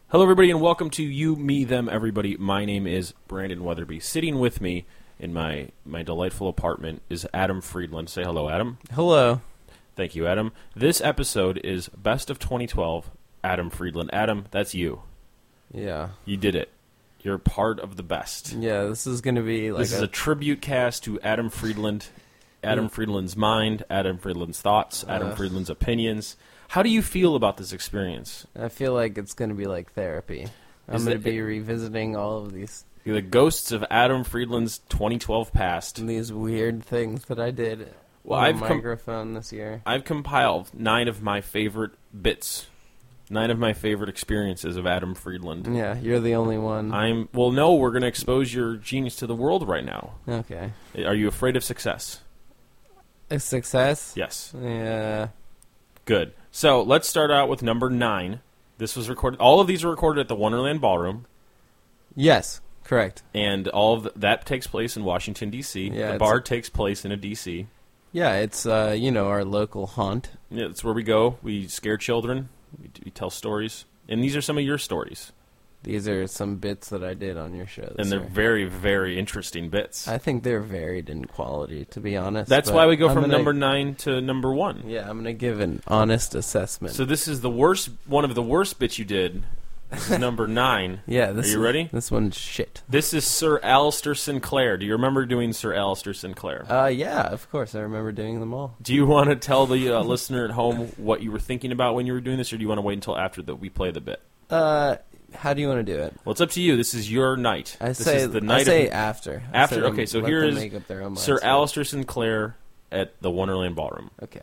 Hello, everybody, and welcome to You, Me, Them, Everybody. My name is Brandon Weatherby. Sitting with me in my delightful apartment is Adam Friedland. Say hello, Adam. Hello. Thank you, Adam. This episode is Best of 2012, Adam Friedland. Adam, that's you. Yeah. You did it. You're part of the best. Yeah, this is going to be like This is a tribute cast to Adam Friedland, Adam Friedland's mind, Adam Friedland's thoughts, Adam Friedland's opinions. How do you feel about this experience? I feel like it's going to be like therapy. I'm going to be revisiting all of these... The ghosts of Adam Friedland's 2012 past. And these weird things that I did on the microphone this year. I've compiled 9 of my favorite bits. 9 of my favorite experiences of Adam Friedland. Yeah, you're the only one. Well, no, we're going to expose your genius to the world right now. Okay. Are you afraid of success? A success? Yes. Yeah. Good. So let's start out with number 9. This was recorded. All of these were recorded at the Wonderland Ballroom. Yes, correct. And all of that takes place in Washington, D.C. Yeah, the bar takes place in a D.C. Yeah, it's, our local haunt. Yeah, it's where we go. We scare children. We tell stories. And these are some of your stories. These are some bits that I did on your show this And they're year. very, very interesting bits. I think they're varied in quality, to be honest. That's why we go from number 9 to number 1. Yeah, I'm going to give an honest assessment. So this is one of the worst bits you did. This is number 9. Yeah, Are you ready? This one's shit. This is Sir Alistair Sinclair. Do you remember doing Sir Alistair Sinclair? Yeah, of course. I remember doing them all. Do you want to tell the listener at home what you were thinking about when you were doing this, or do you want to wait until after we play the bit? How do you want to do it? Well, it's up to you. This is your night. I this say is the night after. After? Okay, so here is Sir Alistair Alistair Sinclair at the Wonderland Ballroom. Okay.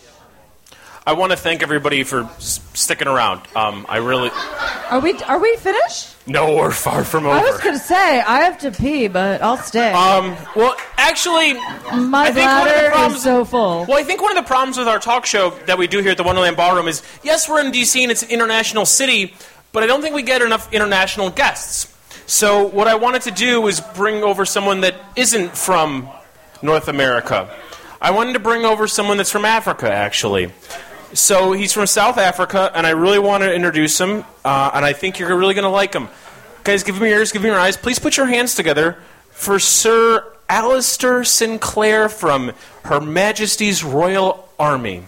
I want to thank everybody for sticking around. I really... Are we finished? No, we're far from over. I was going to say, I have to pee, but I'll stay. Well, actually... My bladder is so full. Well, I think one of the problems with our talk show that we do here at the Wonderland Ballroom is, yes, we're in D.C. and it's an international city, but I don't think we get enough international guests. So what I wanted to do was bring over someone that isn't from North America. I wanted to bring over someone that's from Africa, actually. So he's from South Africa, and I really want to introduce him, and I think you're really going to like him. Guys, give me your ears, give me your eyes. Please put your hands together for Sir Alistair Sinclair from Her Majesty's Royal Army.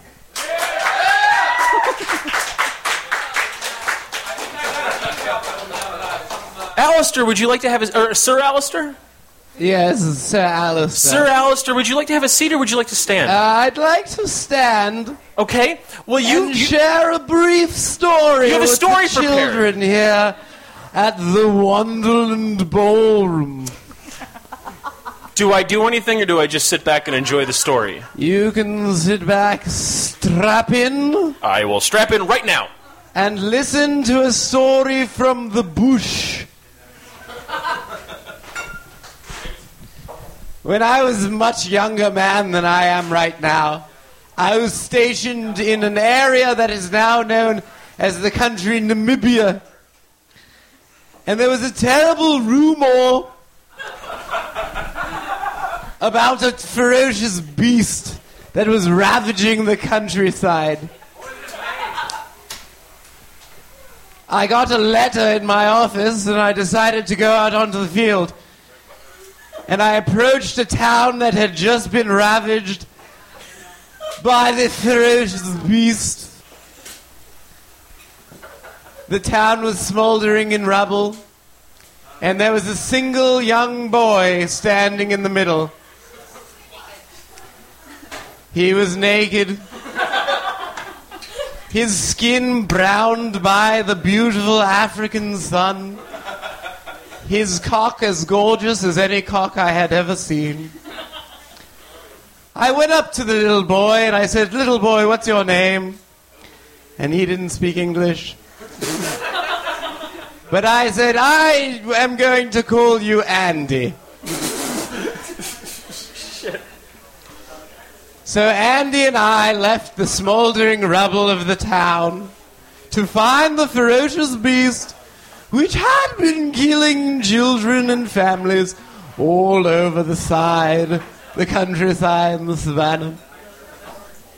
Alistair, would you like to have Sir Alistair? Yes, Sir Alistair. Sir Alistair, would you like to have a seat or would you like to stand? I'd like to stand. Okay. Well, you share a brief story. You have a with story the children here at the Wonderland Ballroom. Do I do anything or do I just sit back and enjoy the story? You can sit back, strap in. I will strap in right now. And listen to a story from the bush. When I was a much younger man than I am right now, I was stationed in an area that is now known as the country Namibia. And there was a terrible rumor about a ferocious beast that was ravaging the countryside. I got a letter in my office and I decided to go out onto the field. And I approached a town that had just been ravaged by this ferocious beast. The town was smoldering in rubble, and there was a single young boy standing in the middle. He was naked, his skin browned by the beautiful African sun. His cock as gorgeous as any cock I had ever seen. I went up to the little boy and I said, "Little boy, what's your name?" And he didn't speak English. But I said, "I am going to call you Andy." So Andy and I left the smoldering rubble of the town to find the ferocious beast which had been killing children and families all over the countryside and the savannah.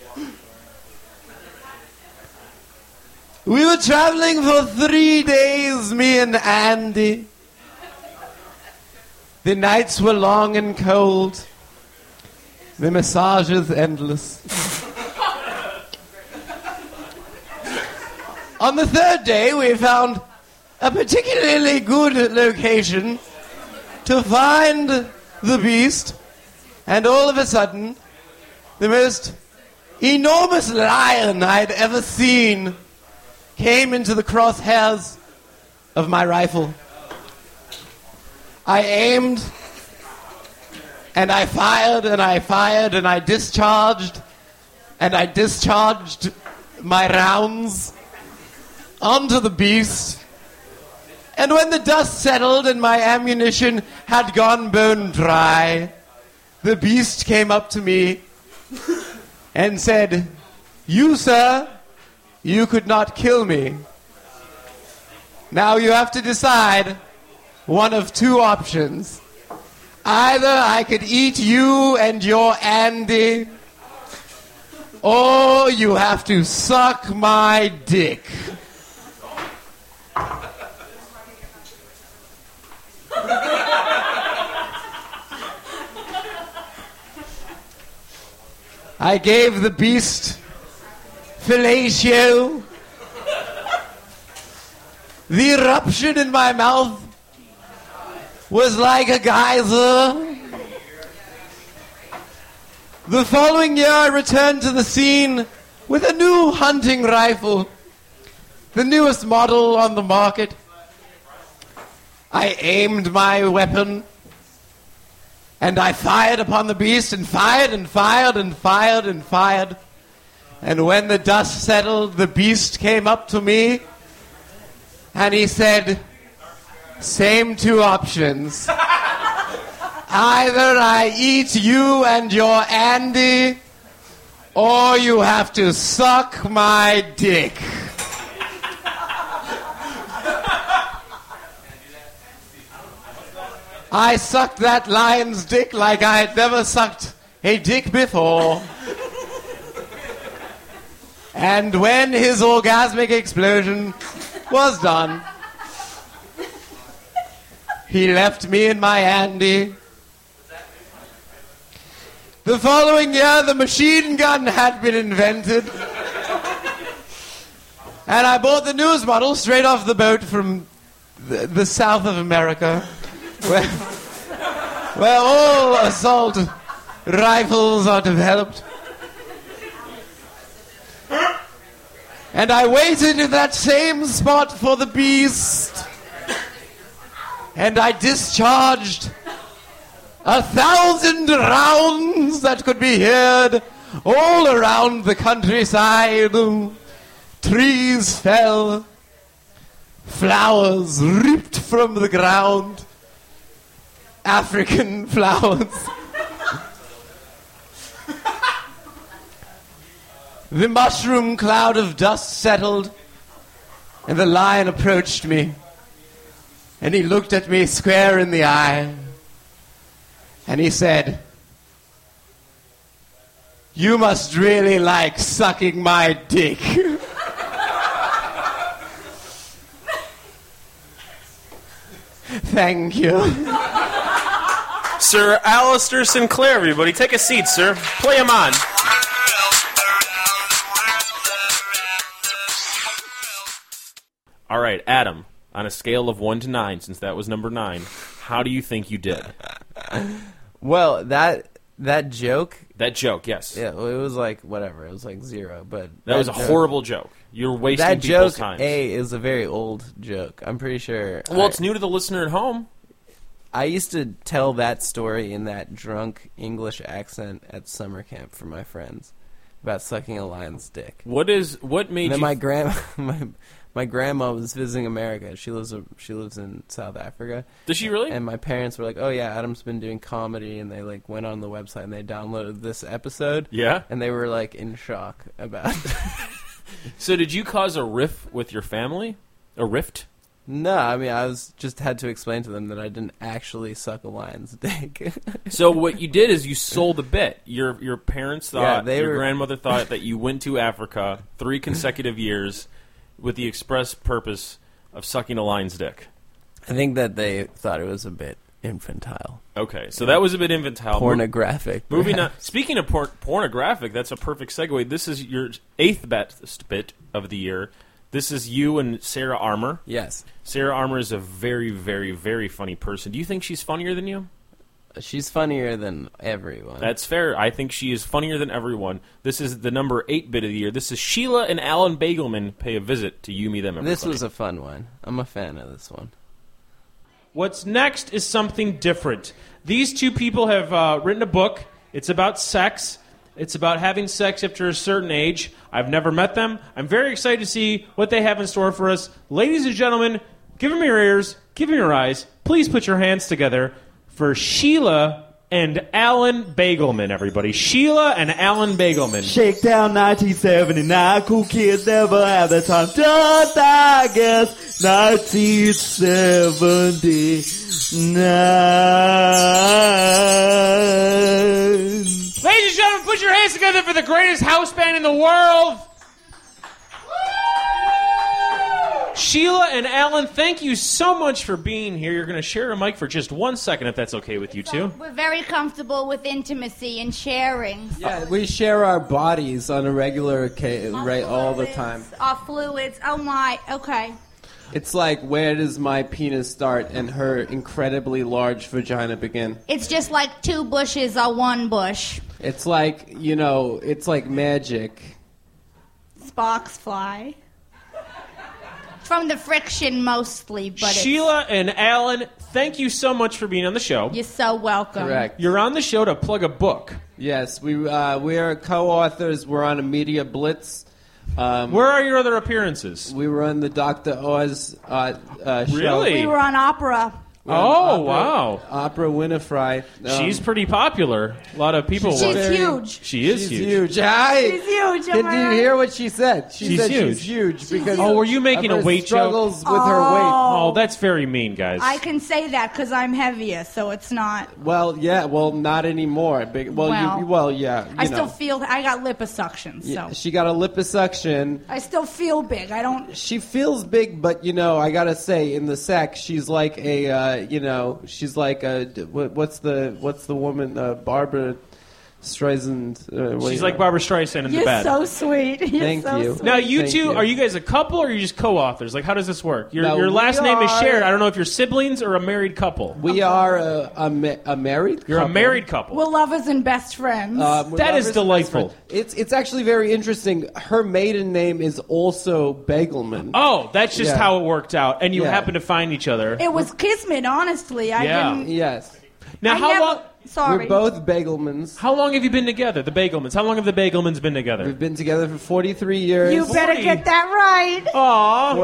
We were traveling for 3 days was me and Andy. The nights were long and cold. The massages endless. On the third day, we found a particularly good location to find the beast, and all of a sudden, the most enormous lion I'd ever seen came into the crosshairs of my rifle. I aimed, and I fired, and I fired, and I discharged my rounds onto the beast. And when the dust settled and my ammunition had gone bone dry, the beast came up to me and said, "You, sir, you could not kill me. Now you have to decide one of two options. Either I could eat you and your Andy, or you have to suck my dick." I gave the beast fellatio. The eruption in my mouth was like a geyser. The following year, I returned to the scene with a new hunting rifle, the newest model on the market. I aimed my weapon, and I fired upon the beast, and fired, and fired, and fired, and fired. And when the dust settled, the beast came up to me, and he said, "Same two options. Either I eat you and your Andy, or you have to suck my dick." I sucked that lion's dick like I had never sucked a dick before. And when his orgasmic explosion was done, he left me and my Andy. The following year, the machine gun had been invented. And I bought the newest model straight off the boat from the south of America, where all assault rifles are developed. And I waited in that same spot for the beast. And I discharged 1,000 rounds that could be heard all around the countryside. Trees fell. Flowers ripped from the ground. African flowers. The mushroom cloud of dust settled, and the lion approached me, and he looked at me square in the eye, and he said, "You must really like sucking my dick." Thank you. Sir Alistair Sinclair, everybody. Take a seat, sir. Play him on. All right, Adam, on a scale of 1 to 9, since that was number 9, how do you think you did? Well, that joke... That joke, yes. Yeah, well, it was like, whatever. It was like 0, but... That was a horrible joke. You're wasting that people's joke, time. is a very old joke. I'm pretty sure... Well, it's new to the listener at home. I used to tell that story in that drunk English accent at summer camp for my friends about sucking a lion's dick. What made and you... then my grandma was visiting America. She lives in South Africa. Does she really? And my parents were like, "Oh yeah, Adam's been doing comedy," and they like went on the website and they downloaded this episode. Yeah. And they were like in shock about it. So did you cause a riff with your family? A rift? No, I mean I just had to explain to them that I didn't actually suck a lion's dick. So what you did is you sold a bit. Your parents thought, your grandmother thought that you went to Africa 3 consecutive years with the express purpose of sucking a lion's dick? I think that they thought it was a bit infantile. Okay, so that was a bit infantile. Pornographic. Moving on. perhaps. Speaking of pornographic, that's a perfect segue. This is your 8th best bit of the year. This is you and Sarah Armour. Yes. Sarah Armour is a very, very, very funny person. Do you think she's funnier than you? She's funnier than everyone. That's fair. I think she is funnier than everyone. This is the number 8 bit of the year. This is Sheila and Alan Bagelman pay a visit to You, Me, Them, Everybody. This was a fun one. I'm a fan of this one. What's next is something different. These two people have written a book. It's about sex. It's about having sex after a certain age. I've never met them. I'm very excited to see what they have in store for us. Ladies and gentlemen, give them your ears, give them your eyes. Please put your hands together for Sheila and Alan Bagelman, everybody. Sheila and Alan Bagelman. Shakedown 1979, cool kids never had the time. Just, I guess, 1979. Ladies and gentlemen, put your hands together for the greatest house band in the world. Sheila and Alan, thank you so much for being here. You're going to share a mic for just 1 second, if that's okay with you two. We're very comfortable with intimacy and sharing. Yeah, we share our bodies on a regular occasion, right, all the time. Our fluids. Oh my. Okay. It's like, where does my penis start and her incredibly large vagina begin? It's just like 2 bushes or 1 bush. It's like, it's like magic. Sparks fly. From the friction mostly, but Sheila and Alan, thank you so much for being on the show. You're so welcome. Correct. You're on the show to plug a book. Yes, we are co-authors. We're on a media blitz. Where are your other appearances? We were on the Dr. Oz show. Really? We were on opera. Wow. Opera Winifred. She's pretty popular. A lot of people She's watch. huge. She is She's huge. huge. Hi. She's huge. Did you hear what she said? She She's said huge. she's huge because Oh, were you making of a her weight joke? struggles with her weight. Oh, that's very mean, guys. I can say that because I'm heavier, so it's not. Well, yeah, not anymore. Yeah. I still feel. I got liposuction, so Yeah, she got a liposuction. I still feel big. I don't. She feels big, but I gotta say, in the sack, she's like she's like a what's the woman Barbara Streisand? She's like Barbara Streisand in the You're bed. so sweet. You're Thank so you. Sweet. Now, you Thank two, you. are you guys a couple or are you just co-authors? Like, how does this work? No, your we last name is are- shared. I don't know if you're siblings or a married couple. We are a married. You're couple. a married couple. We're lovers and best friends. We're That is lovers and delightful. best friends. It's actually very interesting. Her maiden name is also Bagelman. Oh, that's just Yeah. how it worked out. And you Yeah. happen to find each other. it was kismet, honestly. I Yeah. didn't. Yes, Now, I how never, long? Sorry. we're both Bagelmans. How long have you been together? The Bagelmans. How long have the Bagelmans been together? We've been together for 43 years. You better 40. get that right. Aw,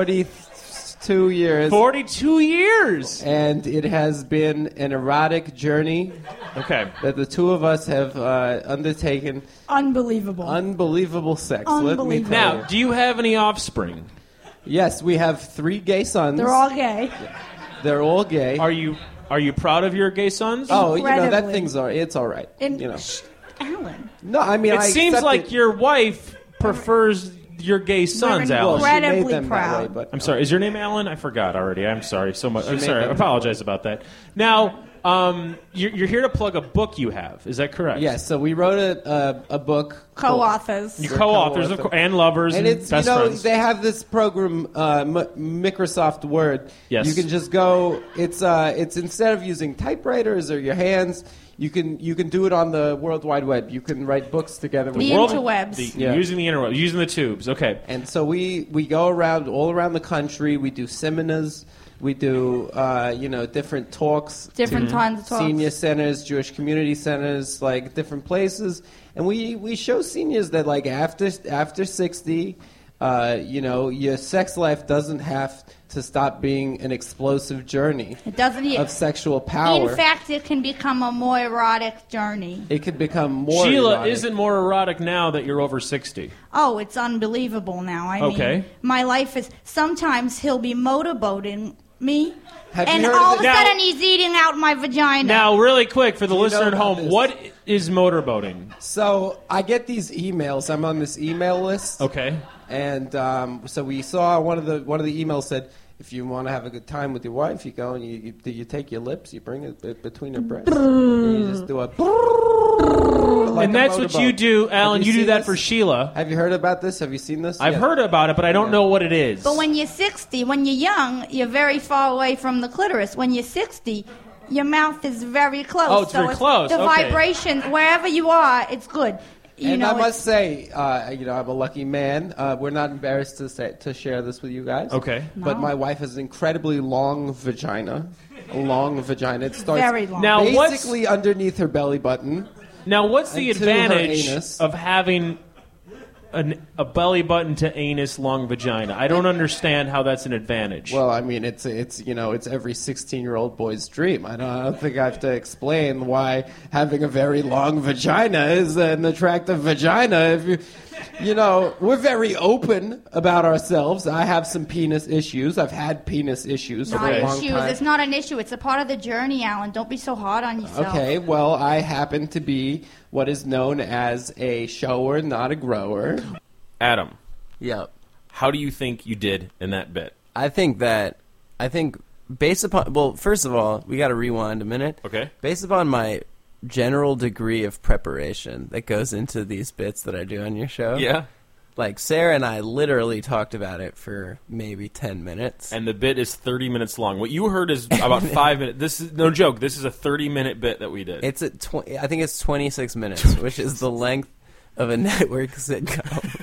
42 years. 42 years. And it has been an erotic journey Okay. that the two of us have undertaken. Unbelievable. Unbelievable sex. Let me Unbelievable. tell Now, you. do you have any offspring? Yes, we have 3 gay sons. They're all gay. They're all gay. Are you proud of your gay sons? that Incredibly. it's all right. And Alan. No, I mean, It I seems accept like it. your wife prefers your gay sons, We're Alan. Well, she made incredibly them proud. that way, but I'm sorry. Is your name Alan? I forgot already. I'm sorry so much. I'm made sorry. I them. apologize about that. Now, you're here to plug a book you have. Is that correct? Yes, so we wrote a book. Co-authors. You We're co-authors co-author. and lovers and, And it's, best friends. they have this program, Microsoft Word. Yes. You can just go, it's instead of using typewriters or your hands, you can do it on the World Wide Web. You can write books together. The with interwebs. Yeah. Using the interwebs, using the tubes. Okay. And so we go all around the country. We do seminars. We do different talks. Different to kinds of talks. Senior centers, Jewish community centers, like different places. And we show seniors that like after 60, your sex life doesn't have to stop being an explosive journey It doesn't. of sexual power. In fact, it can become a more erotic journey. it could become more Sheila erotic. isn't more erotic now that you're over 60. Oh, it's unbelievable now. I Okay. mean, my life is. Sometimes he'll be motorboating me, Have you and heard of all of a it? sudden he's eating out my vagina. Now, really quick for the you listener know at about home, this? what is motorboating? So I get these emails. I'm on this email list. Okay. And so we saw one of the emails said, if you want to have a good time with your wife, you go and you take your lips, you bring it between her breasts, and you just do a. Like and that's what you do, Alan. You do that for Sheila. Have you heard about this? Have you seen this? I've heard about it, but I don't know what it is. But when you're 60, when you're young, you're very far away from the clitoris. When you're 60, your mouth is very close. Oh, it's very close. The okay. vibration, wherever you are, it's good. And I must say, I'm a lucky man. We're not embarrassed to share this with you guys. Okay. But my wife has an incredibly long vagina. A long vagina. It starts very long. Now, basically underneath her belly button. Now, what's the Until her advantage anus. of having a belly button to anus long vagina? I don't understand how that's an advantage. Well, I mean, it's every 16-year-old boy's dream. I don't think I have to explain why having a very long vagina is an attractive vagina. If we're very open about ourselves. I have some penis issues. I've had penis issues for a long time. It's not an issue. It's a part of the journey, Alan. Don't be so hard on yourself. Okay, well, I happen to be what is known as a shower, not a grower. Adam, Yep. how do you think you did in that bit? I think based upon, well, first of all, we got to rewind a minute. Okay. Based upon my general degree of preparation that goes into these bits that I do on your show. Yeah. Like, Sarah and I literally talked about it for maybe 10 minutes. And the bit is 30 minutes long. What you heard is about 5 minutes. This is no joke. This is a 30-minute bit that we did. It's I think it's 26 minutes, which is the length of a network sitcom.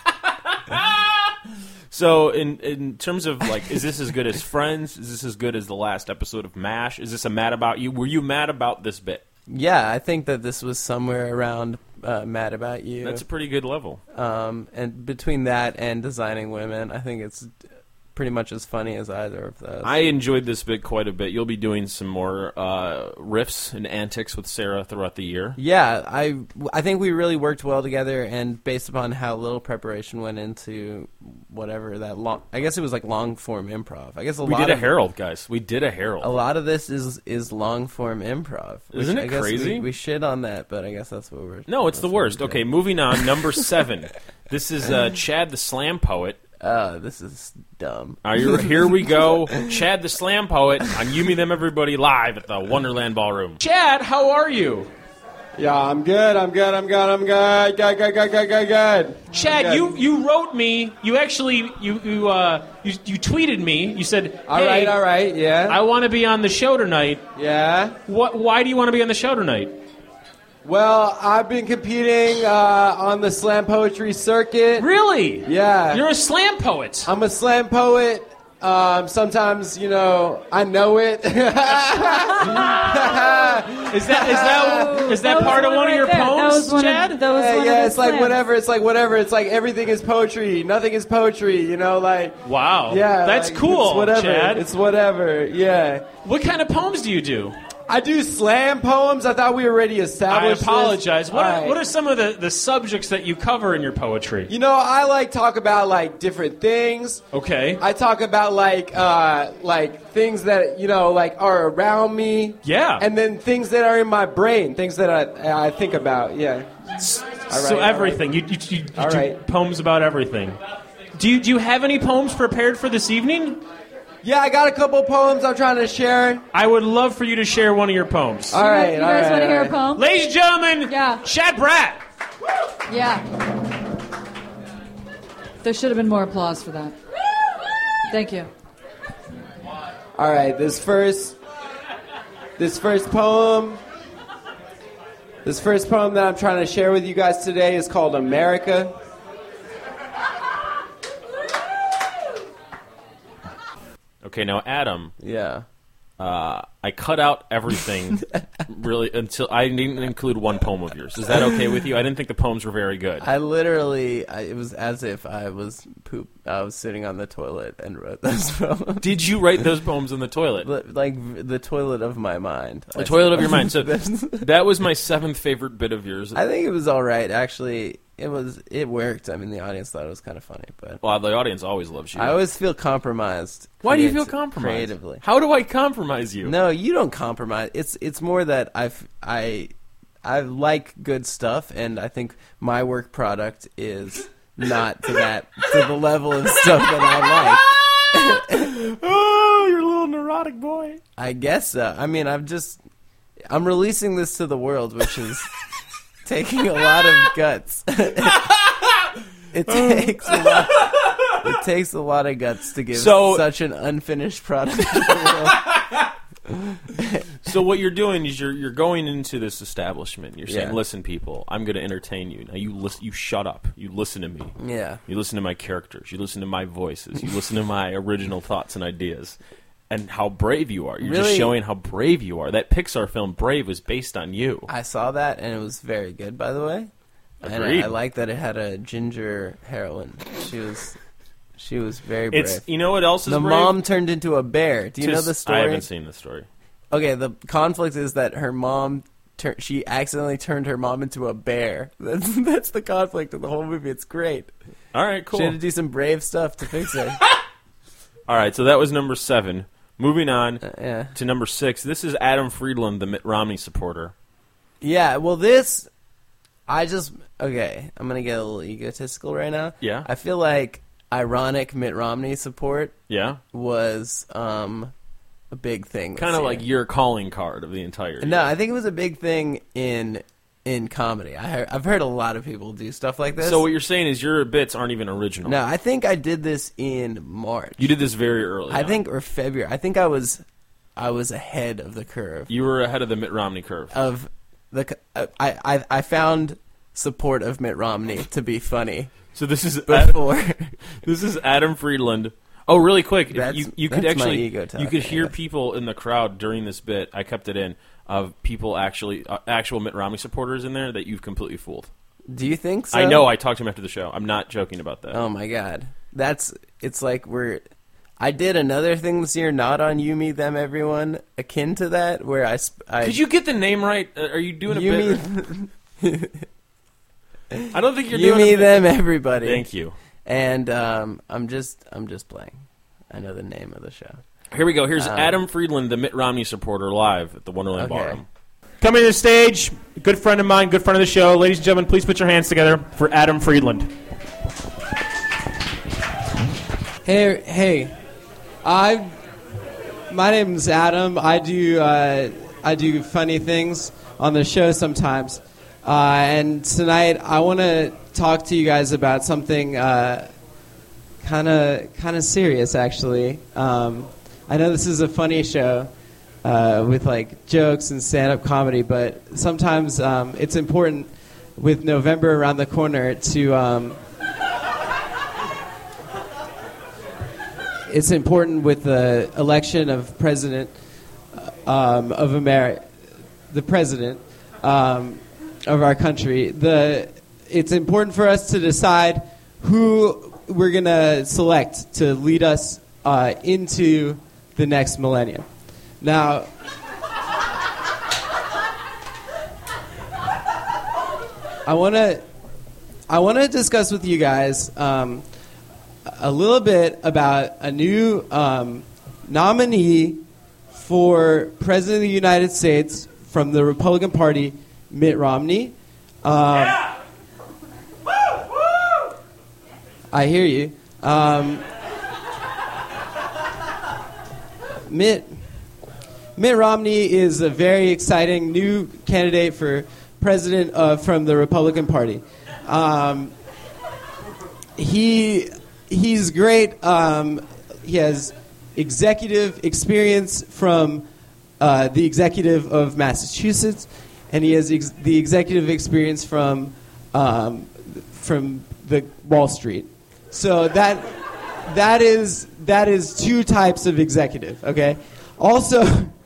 So in terms of, like, is this as good as Friends? Is this as good as the last episode of MASH? Is this a Mad About You? Were you mad about this bit? Yeah, I think that this was somewhere around Mad About You. That's a pretty good level. And between that and Designing Women, I think it's pretty much as funny as either of those. I enjoyed this bit quite a bit. You'll be doing some more riffs and antics with Sarah throughout the year. Yeah, I think we really worked well together, and based upon how little preparation went into whatever that long, I guess it was like long form improv. I guess We did a Herald, guys. We did a Herald. A lot of this is long form improv. Isn't it I guess crazy? We shit on that, but I guess that's what we're. No, it's the worst. we do. Okay, moving on. Number 7. This is Chad the Slam Poet. This is dumb. Here we go. Chad the Slam Poet on You Me Them Everybody live at the Wonderland Ballroom. Chad, how are you? Yeah, I'm good. Good. Chad, you wrote me. You actually you tweeted me. You said, All right, yeah. I want to be on the show tonight. Yeah. Why do you want to be on the show tonight? Well, I've been competing on the slam poetry circuit. Really? Yeah. You're a slam poet. I'm a slam poet. Sometimes, I know it. Is that part of one of your poems, Chad? Yeah, it's like whatever. It's like whatever. It's like everything is poetry. Nothing is poetry. Wow. Yeah. That's like, cool, it's whatever. Chad. It's whatever. Yeah. What kind of poems do you do? I do slam poems. I thought we already I established apologize. this. What All right. are some of the subjects that you cover in your poetry? I like talk about different things. Okay. I talk about things that are around me. Yeah. And then things that are in my brain, things that I think about. Yeah. So everything. You do All right. poems about everything. Do you have any poems prepared for this evening? Yeah, I got a couple poems I'm trying to share. I would love for you to share one of your poems. All right. You guys want to hear a poem? Ladies and gentlemen, Yeah. Chad Bratt. Yeah. There should have been more applause for that. Thank you. All right, this first poem that I'm trying to share with you guys today is called America. Okay, now, Adam, Yeah. I cut out everything really until I didn't include one poem of yours. Is that okay with you? I didn't think the poems were very good. I literally, it was as if I was sitting on the toilet and wrote those poems. Did you write those poems in the toilet? Like the toilet of my mind. The toilet of your mind. So that was my 7th favorite bit of yours. I think it was all right. Actually, it worked. I mean, the audience thought it was kind of funny, but Well, the audience always loves you. I always feel compromised. Why do you feel compromised? Creatively. How do I compromise you? No, you don't compromise. It's more that I like good stuff, and I think my work product is not to the level of stuff that I like. I guess so. I mean, I'm releasing this to the world, which is taking a lot of guts. It takes a lot of guts to give such an unfinished product to the world. So what you're doing is you're going into this establishment. You're saying, Yeah. "Listen, people, I'm going to entertain you. Now you shut up. You listen to me. Yeah. You listen to my characters. You listen to my voices. You listen to my original thoughts and ideas, and how brave you are. You're Really? just showing how brave you are. That Pixar film Brave was based on you. I saw that, and it was very good, by the way. And Agreed. I like that it had a ginger heroine. She was very brave. It's you know what else is The brave? mom turned into a bear. Do you know the story? I haven't seen the story. Okay, the conflict is that her mom, she accidentally turned her mom into a bear. That's the conflict of the whole movie. It's great. All right, cool. She had to do some brave stuff to fix it. All right, so that was number 7. Moving on Yeah. to number 6. This is Adam Friedland, the Mitt Romney supporter. Yeah, well, I'm going to get a little egotistical right now. Yeah. I feel like ironic Mitt Romney support Yeah? was a big thing. Kind of like your calling card of the entire year. No, I think it was a big thing in comedy. I've heard a lot of people do stuff like this. So what you're saying is your bits aren't even original. No, I think I did this in March. You did this very early. I on. think, or February. I think I was ahead of the curve. You were ahead of the Mitt Romney curve. Of the I found support of Mitt Romney to be funny So this is before. this is Adam Friedland. Oh, really quick! If That's- you could that's my actually ego you talking, could hear yeah. people in the crowd during this bit. I kept it in of people actually actual Mitt Romney supporters in there that you've completely fooled. Do you think so? I know. I talked to him after the show. I'm not joking about that. Oh my god, it's like I did another thing this year, not on You, Me, Them, Everyone, akin to that, where I Could you get the name right? Are you doing a You, bit? I don't think you're You, doing Me, a bit. Them, Everybody. Thank you. And I'm just playing. I know the name of the show. Here we go. Here's Adam Friedland, the Mitt Romney supporter, live at the Wonderland Okay. Ballroom. Coming to the stage, good friend of mine, good friend of the show. Ladies and gentlemen, please put your hands together for Adam Friedland. Hey, my name's Adam. I do funny things on the show sometimes, and tonight I want to talk to you guys about something kind of serious, actually. I know this is a funny show with like jokes and stand-up comedy, but sometimes it's important with November around the corner to. It's important with the election of president of America, the president of our country. It's important for us to decide who we're going to select to lead us into the next millennium. Now, I want to discuss with you guys a little bit about a new nominee for President of the United States from the Republican Party, Mitt Romney. I hear you. Mitt Romney is a very exciting new candidate for president from the Republican Party. He's great. He has executive experience from the executive of Massachusetts, and he has the executive experience from the Wall Street. So that is two types of executive. Okay. Also,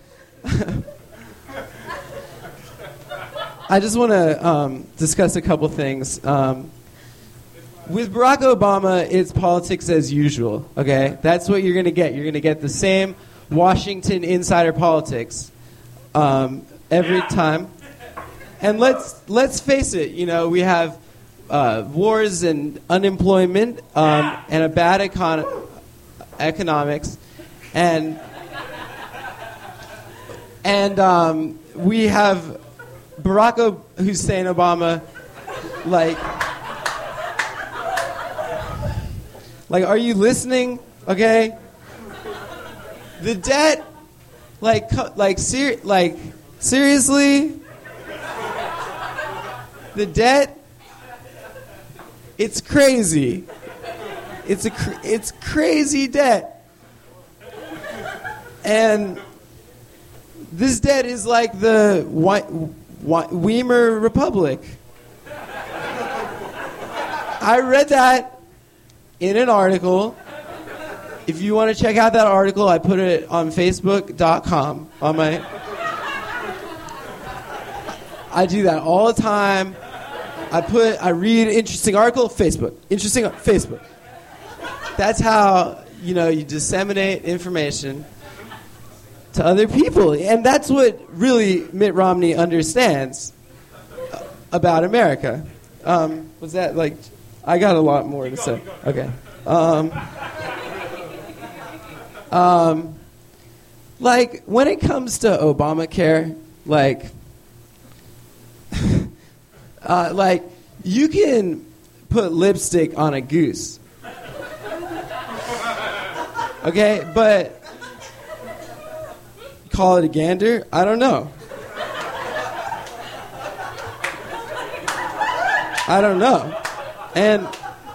I just want to discuss a couple things. With Barack Obama, it's politics as usual, okay? That's what you're going to get. You're going to get the same Washington insider politics every time. And let's face it, we have wars and unemployment and a bad economics. And we have Barack Hussein Obama, like, are you listening? Okay? The debt Seriously? The debt? It's crazy. It's crazy debt. And this debt is like the Weimar Republic. I read that in an article. If you want to check out that article, I put it on Facebook.com. I do that all the time. I read interesting article, Facebook. Interesting, Facebook. That's how, you disseminate information to other people. And that's what really Mitt Romney understands about America. Was that I got a lot more to say. Okay. When it comes to Obamacare, you can put lipstick on a goose. Okay, but call it a gander? I don't know. And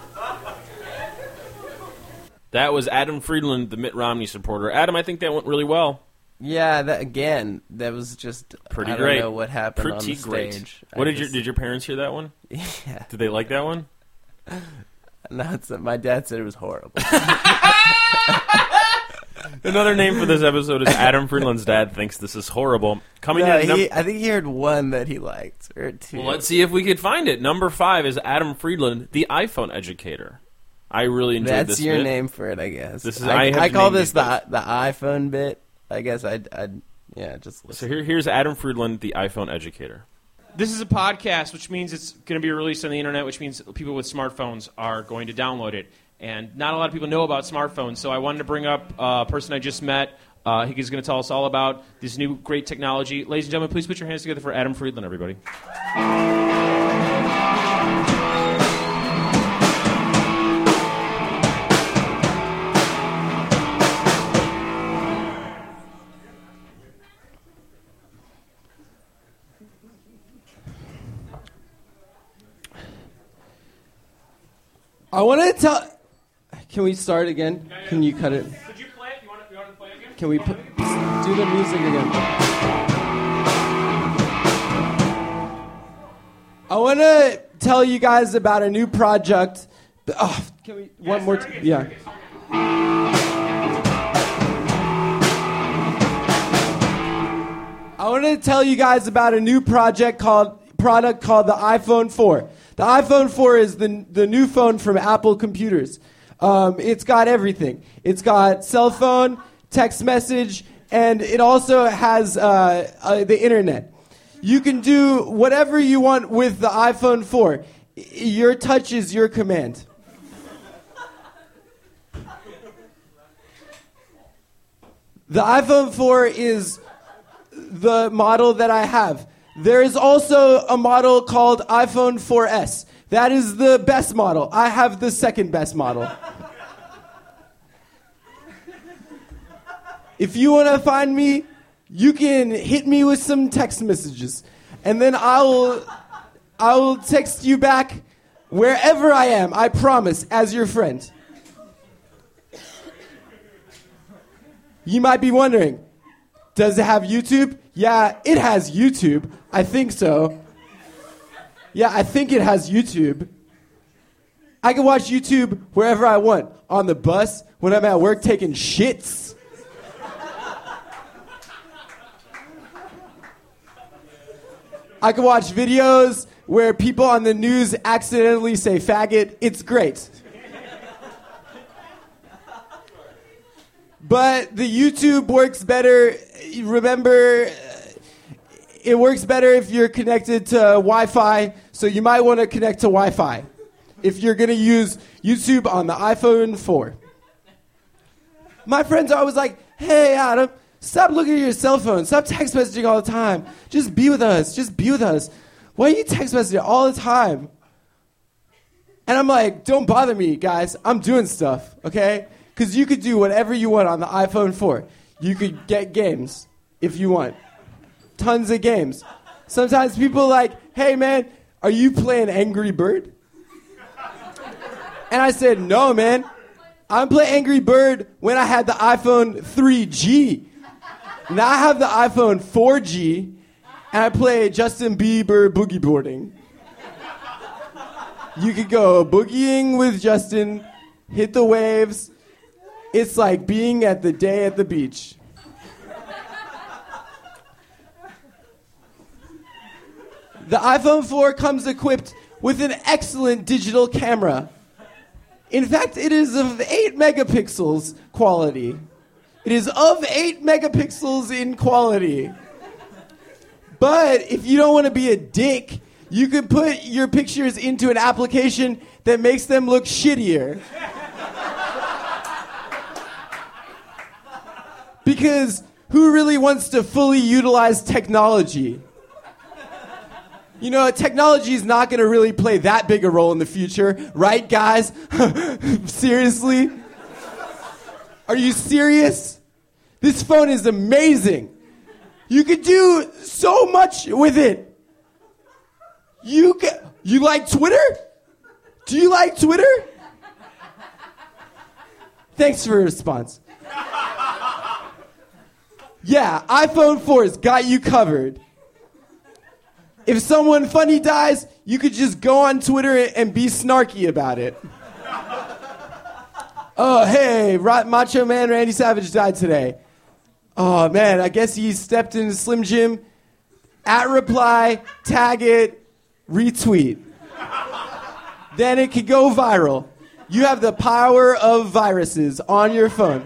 that was Adam Friedland, the Mitt Romney supporter. Adam, I think that went really well. Yeah, that was just pretty I great. I don't know what happened pretty on the great. stage. Did your parents hear that one? Yeah. Did they like that one? No, my dad said it was horrible. Another name for this episode is Adam Friedland's dad thinks this is horrible. I think he heard one that he liked, or two. Well, let's see if we could find it. Number 5 is Adam Friedland, the iPhone educator. I really enjoyed this. That's your bit. name for it, I guess. This is I call this the iPhone bit. I guess I'd just listen. So here's Adam Friedland, the iPhone educator. This is a podcast, which means it's going to be released on the internet, which means people with smartphones are going to download it. And not a lot of people know about smartphones, so I wanted to bring up a person I just met. He's going to tell us all about this new great technology. Ladies and gentlemen, please put your hands together for Adam Friedland, everybody. I want to tell... Can we start again? Yeah. Can you cut it? Could you play it? You want to play again? Can we do the music again? I want to tell you guys about a new project. Can we... One more time? Yeah. I want to tell you guys about a new product called the iPhone 4. The iPhone 4 is the new phone from Apple Computers. It's got everything. It's got cell phone, text message, and it also has the internet. You can do whatever you want with the iPhone 4. Your touch is your command. The iPhone 4 is the model that I have. There is also a model called iPhone 4S. That is the best model. I have the second best model. If you want to find me, you can hit me with some text messages. And then I will text you back wherever I am, I promise, as your friend. You might be wondering, does it have YouTube? Yeah, it has YouTube. I think so. Yeah, I think it has YouTube. I can watch YouTube wherever I want. On the bus, when I'm at work taking shits. I can watch videos where people on the news accidentally say faggot. It's great. But the YouTube works better. Remember, it works better if you're connected to Wi-Fi, so you might want to connect to Wi-Fi if you're going to use YouTube on the iPhone 4. My friends are always like, hey, Adam, stop looking at your cell phone. Stop text messaging all the time. Just be with us. Just be with us. Why are you text messaging all the time? And I'm like, don't bother me, guys. I'm doing stuff, okay? Because you could do whatever you want on the iPhone 4. You could get games. if you want. Tons of games. Sometimes people are like, hey man, are you playing Angry Bird? And I said, no man, I'm playing Angry Bird when I had the iPhone 3G. Now I have the iPhone 4G, and I play Justin Bieber boogie boarding. You could go boogieing with Justin, hit the waves. It's like being at the day at the beach. The iPhone 4 comes equipped with an excellent digital camera. In fact, it is of 8 megapixels quality. It is of 8 megapixels in quality. But if you don't want to be a dick, you could put your pictures into an application that makes them look shittier. Because who really wants to fully utilize technology? You know, technology is not going to really play that big a role in the future, right, guys? Seriously? Are you serious? This phone is amazing. You could do so much with it. You like Twitter? Do you like Twitter? Thanks for your response. Yeah, iPhone 4's got you covered. If someone funny dies, you could just go on Twitter and be snarky about it. Oh, hey, Macho Man Randy Savage died today. Oh, man, I guess he stepped into Slim Jim. @reply, tag it, retweet. Then it could go viral. You have the power of viruses on your phone.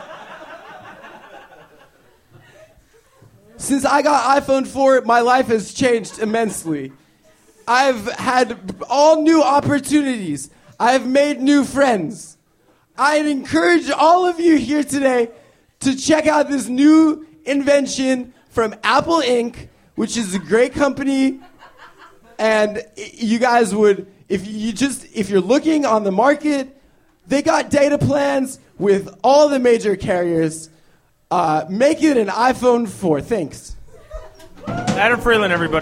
Since I got iPhone 4, my life has changed immensely. I've had all new opportunities. I've made new friends. I'd encourage all of you here today to check out this new invention from Apple Inc., which is a great company. And you guys would, if you're looking on the market, they got data plans with all the major carriers. Make it an iPhone 4. Thanks. Adam Freeland, everybody.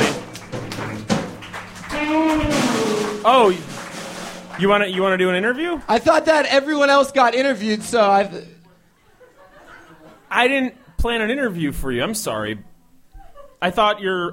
Oh, you want to do an interview? I thought that everyone else got interviewed, so I didn't plan an interview for you. I'm sorry. I thought your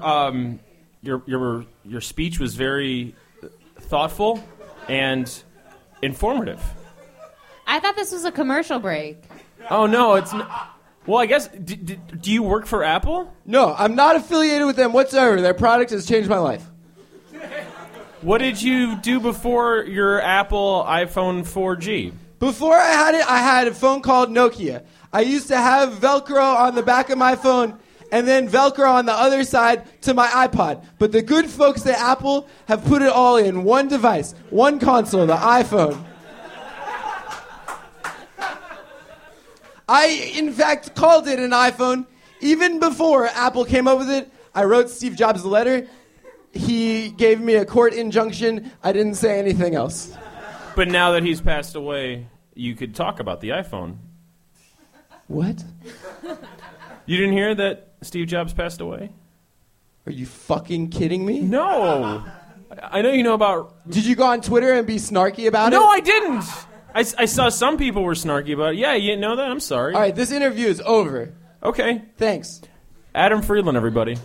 speech was very thoughtful and informative. I thought this was a commercial break. Oh no, it's not. Well, I guess, do you work for Apple? No, I'm not affiliated with them whatsoever. Their product has changed my life. What did you do before your Apple iPhone 4G? Before I had it, I had a phone called Nokia. I used to have Velcro on the back of my phone and then Velcro on the other side to my iPod. But the good folks at Apple have put it all in one device, one console, the iPhone. I, in fact, called it an iPhone. Even before Apple came up with it, I wrote Steve Jobs a letter. He gave me a court injunction. I didn't say anything else. But now that he's passed away, you could talk about the iPhone. What? You didn't hear that Steve Jobs passed away? Are you fucking kidding me? No. I know you know about... Did you go on Twitter and be snarky about it? No, I didn't. I saw some people were snarky about it. Yeah, you didn't know that? I'm sorry. All right, this interview is over. Okay. Thanks. Adam Freeland, everybody.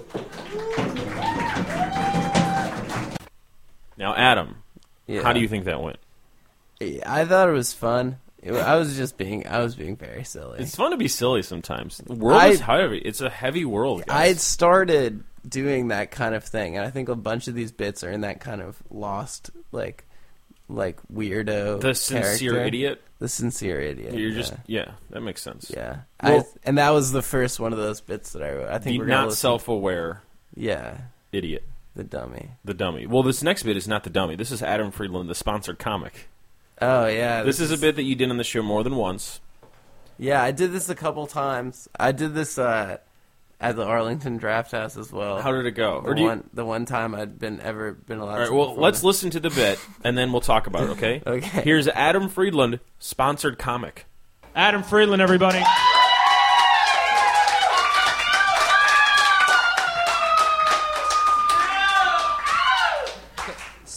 Now, Adam, how do you think that went? I thought it was fun. I was being very silly. It's fun to be silly sometimes. The world is heavy. It's a heavy world, guys. I started doing that kind of thing, and I think a bunch of these bits are in that kind of lost, like weirdo. The sincere character. idiot. The sincere idiot. You're just that makes sense. Yeah, well, and that was the first one of those bits that I wrote. I think the we're gonna not self-aware. Yeah, idiot. The dummy. The dummy. Well, this next bit is not the dummy. This is Adam Freeland, the sponsored comic. Oh yeah, this is a bit that you did on the show more than once. Yeah, I did this a couple times. I did this at the Arlington Draft House as well. How did it go? The one time I'd been allowed. All right, well, let's listen to the bit and then we'll talk about it. Okay. Okay. Here's Adam Freeland, sponsored comic. Adam Freeland, everybody.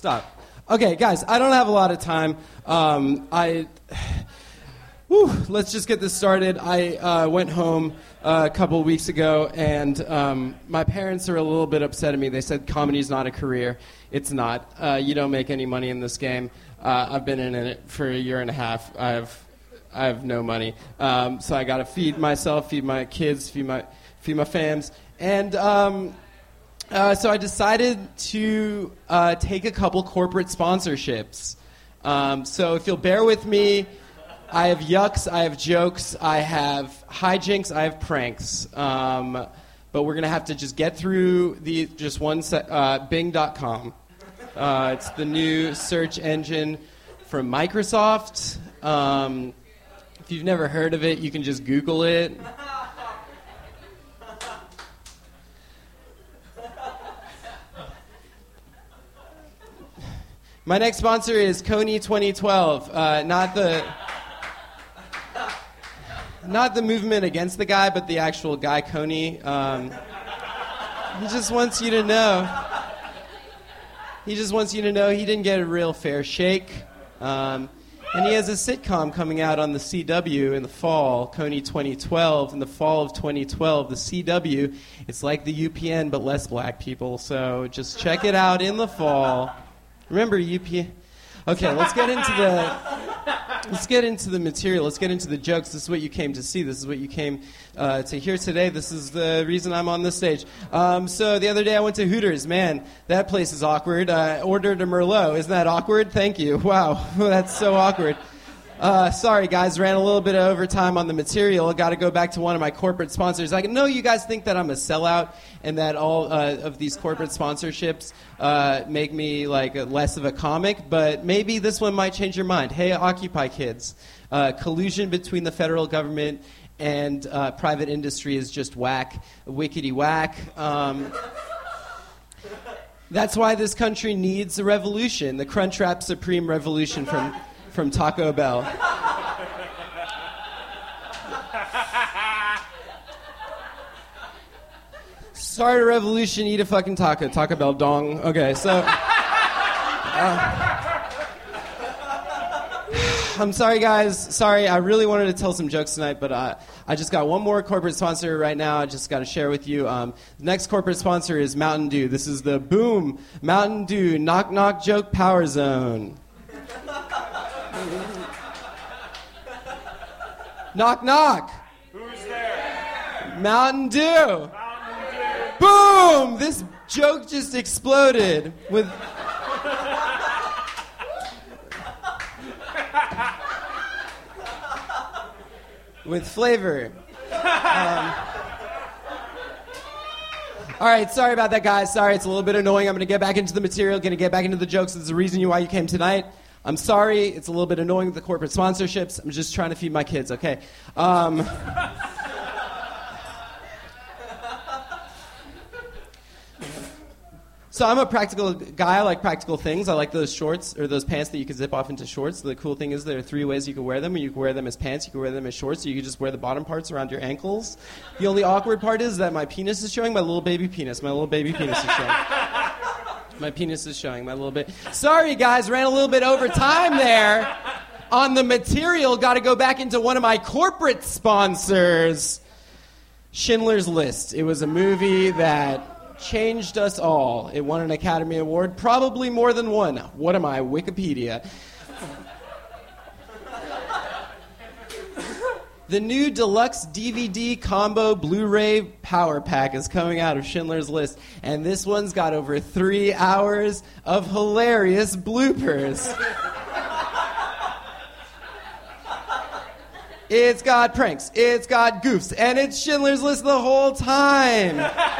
Stop. Okay, guys, I don't have a lot of time. Let's just get this started. I went home a couple of weeks ago, and my parents are a little bit upset at me. They said comedy's not a career. It's not. You don't make any money in this game. I've been in it for a year and a half. I have no money. So I got to feed myself, feed my kids, feed my fams. And so I decided to take a couple corporate sponsorships. So if you'll bear with me, I have yucks, I have jokes, I have hijinks, I have pranks. But we're going to have to just get through just one Bing.com. It's the new search engine from Microsoft. If you've never heard of it, you can just Google it. My next sponsor is Kony 2012. Not the movement against the guy, but the actual guy, Kony. He just wants you to know. He just wants you to know he didn't get a real fair shake. And he has a sitcom coming out on the CW in the fall, Kony 2012. In the fall of 2012, the CW, it's like the UPN, but less black people. So just check it out in the fall. Remember UPN? Okay, let's get into the material. Let's get into the jokes. This is what you came to see. This is what you came to hear today. This is the reason I'm on this stage. So the other day I went to Hooters. Man, that place is awkward. I ordered a Merlot. Isn't that awkward? Thank you. Wow, that's so awkward. Sorry, guys. Ran a little bit of overtime on the material. Got to go back to one of my corporate sponsors. I know you guys think that I'm a sellout and that all of these corporate sponsorships make me like less of a comic, but maybe this one might change your mind. Hey, Occupy kids. Collusion between the federal government and private industry is just whack, wickety whack. That's why this country needs a revolution, the Crunchwrap Supreme Revolution from Taco Bell. Start a revolution, eat a fucking taco. Taco Bell dong. Okay, so... I'm sorry, guys. Sorry, I really wanted to tell some jokes tonight, but I just got one more corporate sponsor right now. I just got to share with you. The next corporate sponsor is Mountain Dew. This is the Boom Mountain Dew Knock Knock Joke Power Zone. Knock, knock. Who's there? Mountain Dew. Boom! This joke just exploded with... with flavor. All right, sorry about that, guys. Sorry, it's a little bit annoying. I'm going to get back into the material, going to get back into the jokes. This is the reason why you came tonight. I'm sorry, it's a little bit annoying with the corporate sponsorships. I'm just trying to feed my kids, okay? So I'm a practical guy. I like practical things. I like those shorts or those pants that you can zip off into shorts. The cool thing is there are 3 ways you can wear them. You can wear them as pants, you can wear them as shorts, or you can just wear the bottom parts around your ankles. The only awkward part is that my penis is showing, my little baby penis. My little baby penis is showing. My penis is showing, my little bit. Sorry, guys, ran a little bit over time there on the material. Got to go back into one of my corporate sponsors, Schindler's List. It was a movie that changed us all. It won an Academy Award, probably more than one. What am I, Wikipedia? The new deluxe DVD combo Blu-ray power pack is coming out of Schindler's List, and this one's got over 3 hours of hilarious bloopers. It's got pranks, it's got goofs, and it's Schindler's List the whole time.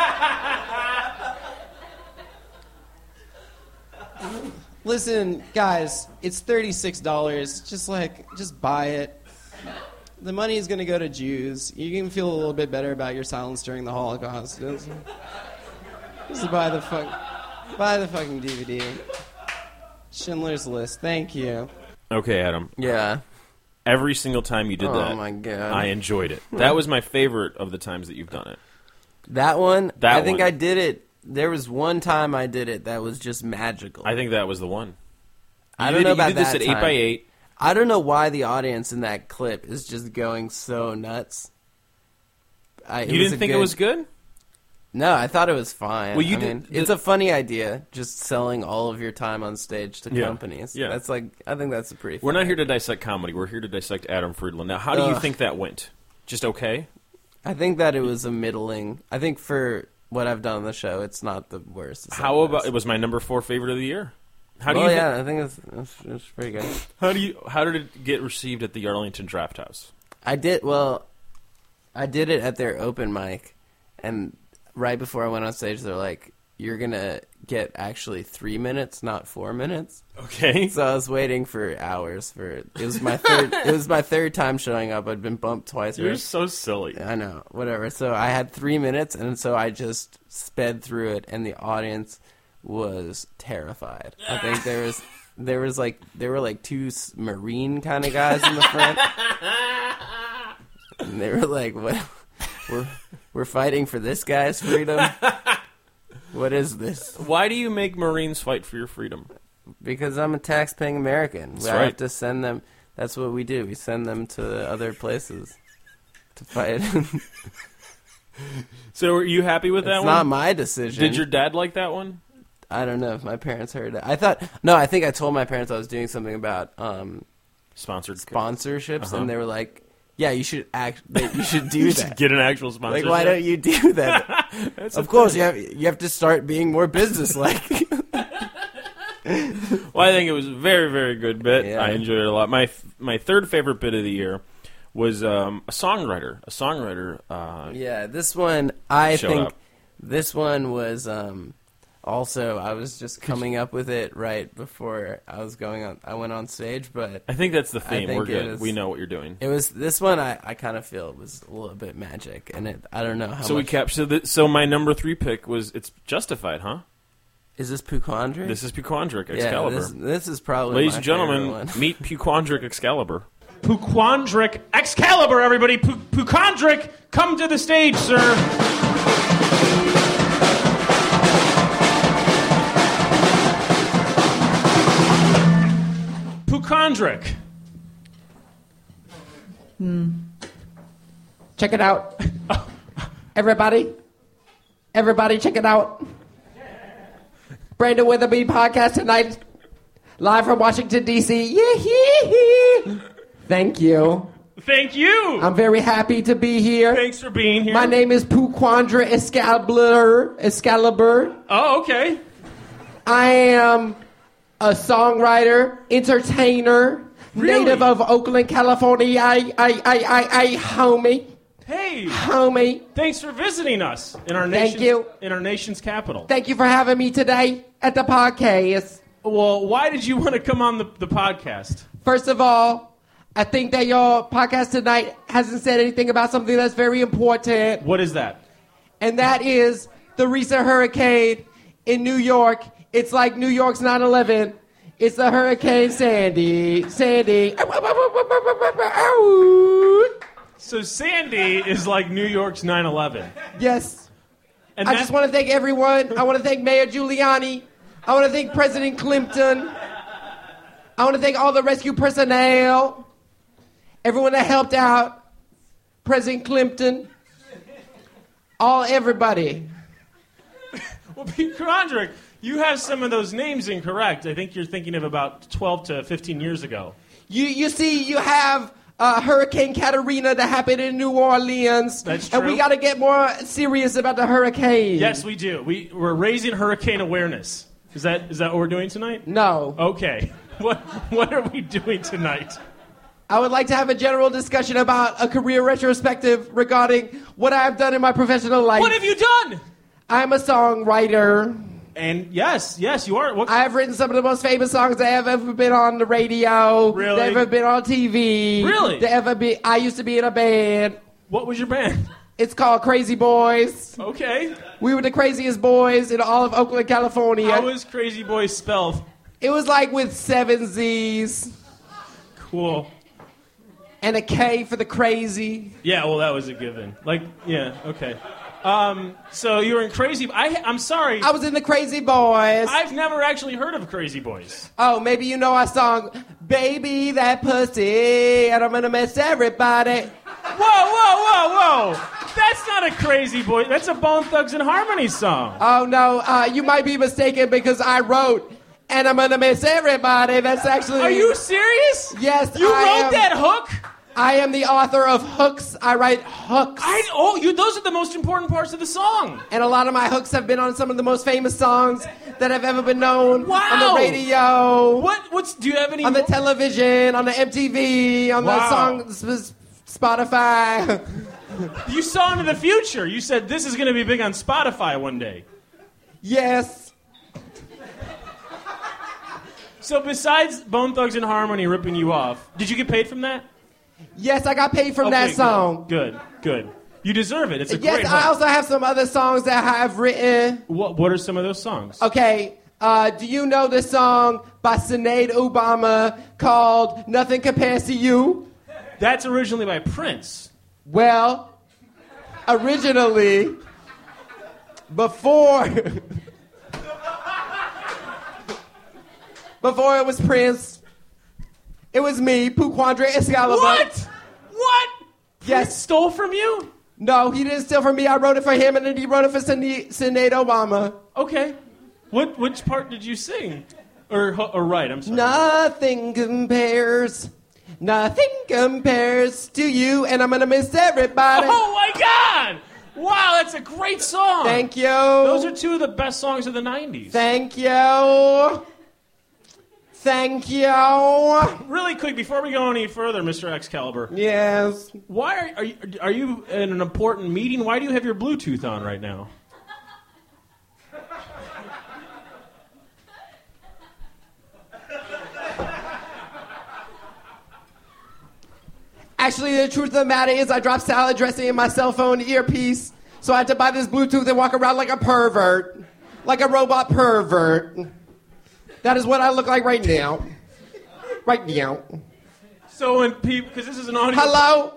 Listen, guys, it's $36. Just buy it. The money is going to go to Jews. You can feel a little bit better about your silence during the Holocaust. Just buy the fucking DVD. Schindler's List. Thank you. Okay, Adam. Yeah. Every single time you did that, oh my God, I enjoyed it. That was my favorite of the times that you've done it. That one? I think one. I did it there was one time I did it that was just magical. I think that was the one. I don't know about you did this that at time. 8x8. I don't know why the audience in that clip is just going so nuts. You didn't think it was good? No, I thought it was fine. Well, I mean, it's a funny idea, just selling all of your time on stage to companies. Yeah. That's like, I think that's a pretty We're funny not here to dissect comedy. We're here to dissect Adam Friedland. Now, how do you think that went? Just okay? I think that it was a middling. I think for what I've done on the show, it's not the worst. It's How about it was my number 4 favorite of the year? How do you? Yeah, I think it's pretty good. How did it get received at the Arlington Draft House? I did it at their open mic, and right before I went on stage, they're like, "You're gonna get actually 3 minutes, not 4 minutes." Okay. So I was waiting for hours for it. It was my third. It was my third time showing up. I'd been bumped twice. You're so silly. I know. Whatever. So I had 3 minutes, and so I just sped through it, and the audience was terrified. I think there were like 2 Marine kind of guys in the front, and they were like, "What? We're fighting for this guy's freedom? What is this?" Why do you make Marines fight for your freedom? Because I'm a tax-paying American. That's I right. have to send them. That's what we do. We send them to other places to fight. So are you happy with that It's one? not my decision. Did your dad like that one? I don't know if my parents heard it. I think I told my parents I was doing something about sponsorships, and they were like, "Yeah, you should you should do You that. should get an actual sponsorship. Like, why don't you do that?" Of course, you have to start being more businesslike. Well, I think it was a very, very good bit. Yeah. I enjoyed it a lot. My third favorite bit of the year was a songwriter. Yeah, this one I showed think up. this one was also I was just coming up with it right before I went on stage, but I think that's the theme. think We're good. it was- We know what you're doing. It was this one. I kind of feel was a little bit magic, and I don't know how. So much, we captured. So my number 3 pick was it's Justified, huh? Is this Puquandric? This is Puquandric Excalibur. Yeah, this is probably Ladies my and gentlemen, favorite one. meet Puquandric Excalibur. Puquandric Excalibur, everybody. Puquandric, come to the stage, sir. Puquandric. Check it out. Everybody, check it out. Brandon Witherby podcast tonight, live from Washington, D.C. Yeah. Thank you. Thank you. I'm very happy to be here. Thanks for being here. My name is Puquandra Excalibur. Oh, okay. I am a songwriter, entertainer, Really? native of Oakland, California. Homie. Hey. Homie. Thanks for visiting us in our Thank you. nation's capital. Thank you for having me today at the podcast. Well, why did you want to come on the podcast? First of all, I think that your podcast tonight hasn't said anything about something that's very important, What is that? and that is the recent hurricane in New York. It's like New York's 9/11. It's the Hurricane Sandy. So Sandy is like New York's 9/11. Yes. And I just want to thank everyone. I want to thank Mayor Giuliani. I want to thank President Clinton. I want to thank all the rescue personnel. Everyone that helped out. President Clinton. Everybody. Well, Pete Kondrick, you have some of those names incorrect. I think you're thinking of about 12 to 15 years ago. You see, you have Hurricane Katrina that happened in New Orleans. That's And we true. got to get more serious about the hurricane. Yes, we do. We're raising hurricane awareness. Is that what we're doing tonight? No. Okay. What are we doing tonight? I would like to have a general discussion about a career retrospective regarding what I have done in my professional life. What have you done? I'm a songwriter. And yes, you are. What? I have written some of the most famous songs that have ever been on the radio. Really? That have ever been on TV. Really? I used to be in a band. What was your band? It's called Crazy Boys. Okay. We were the craziest boys in all of Oakland, California. How was Crazy Boy spelled? It was like with 7 Z's. Cool. And a K for the crazy. Yeah, well, that was a given. Like, yeah, okay. So you were in Crazy... I'm sorry. I was in the Crazy Boys. I've never actually heard of Crazy Boys. Oh, maybe you know our song, Baby That Pussy, and I'm gonna miss everybody. Whoa. That's not a Crazy Boy. That's a Bone Thugs and Harmony song. Oh, no, you might be mistaken because I wrote, and I'm gonna miss everybody. That's actually... Are you serious? Yes, You wrote that hook? I am the author of hooks. I write hooks. Those are the most important parts of the song. And a lot of my hooks have been on some of the most famous songs that have ever been known on the radio. Do you have any... On the television, on the MTV, on the song... Spotify. You saw into the future. You said this is going to be big on Spotify one day. Yes. So besides Bone Thugs and Harmony ripping you off, did you get paid from that? Yes, I got paid from that song. Good. You deserve it. It's a yes, great hook. I also have some other songs that I have written. What are some of those songs? Okay, do you know this song by Sinead Obama called Nothing Compares to You? That's originally by Prince. Well, originally, before it was Prince, it was me, Pouquandre Excalibur. What? Yes. Prince stole from you? No, he didn't steal from me. I wrote it for him, and then he wrote it for Sinead Obama. Okay. Which part did you sing? Or write, I'm sorry. Nothing compares to you, and I'm gonna miss everybody. Oh my God! Wow, that's a great song. Thank you. Those are two of the best songs of the 90s. Thank you. Really quick, before we go any further, Mr. Excalibur. Yes. Why are you in an important meeting? Why do you have your Bluetooth on right now? Actually, the truth of the matter is I dropped salad dressing in my cell phone earpiece, so I had to buy this Bluetooth and walk around like a pervert. Like a robot pervert. That is what I look like right now. So when people... Because this is an audio... Hello?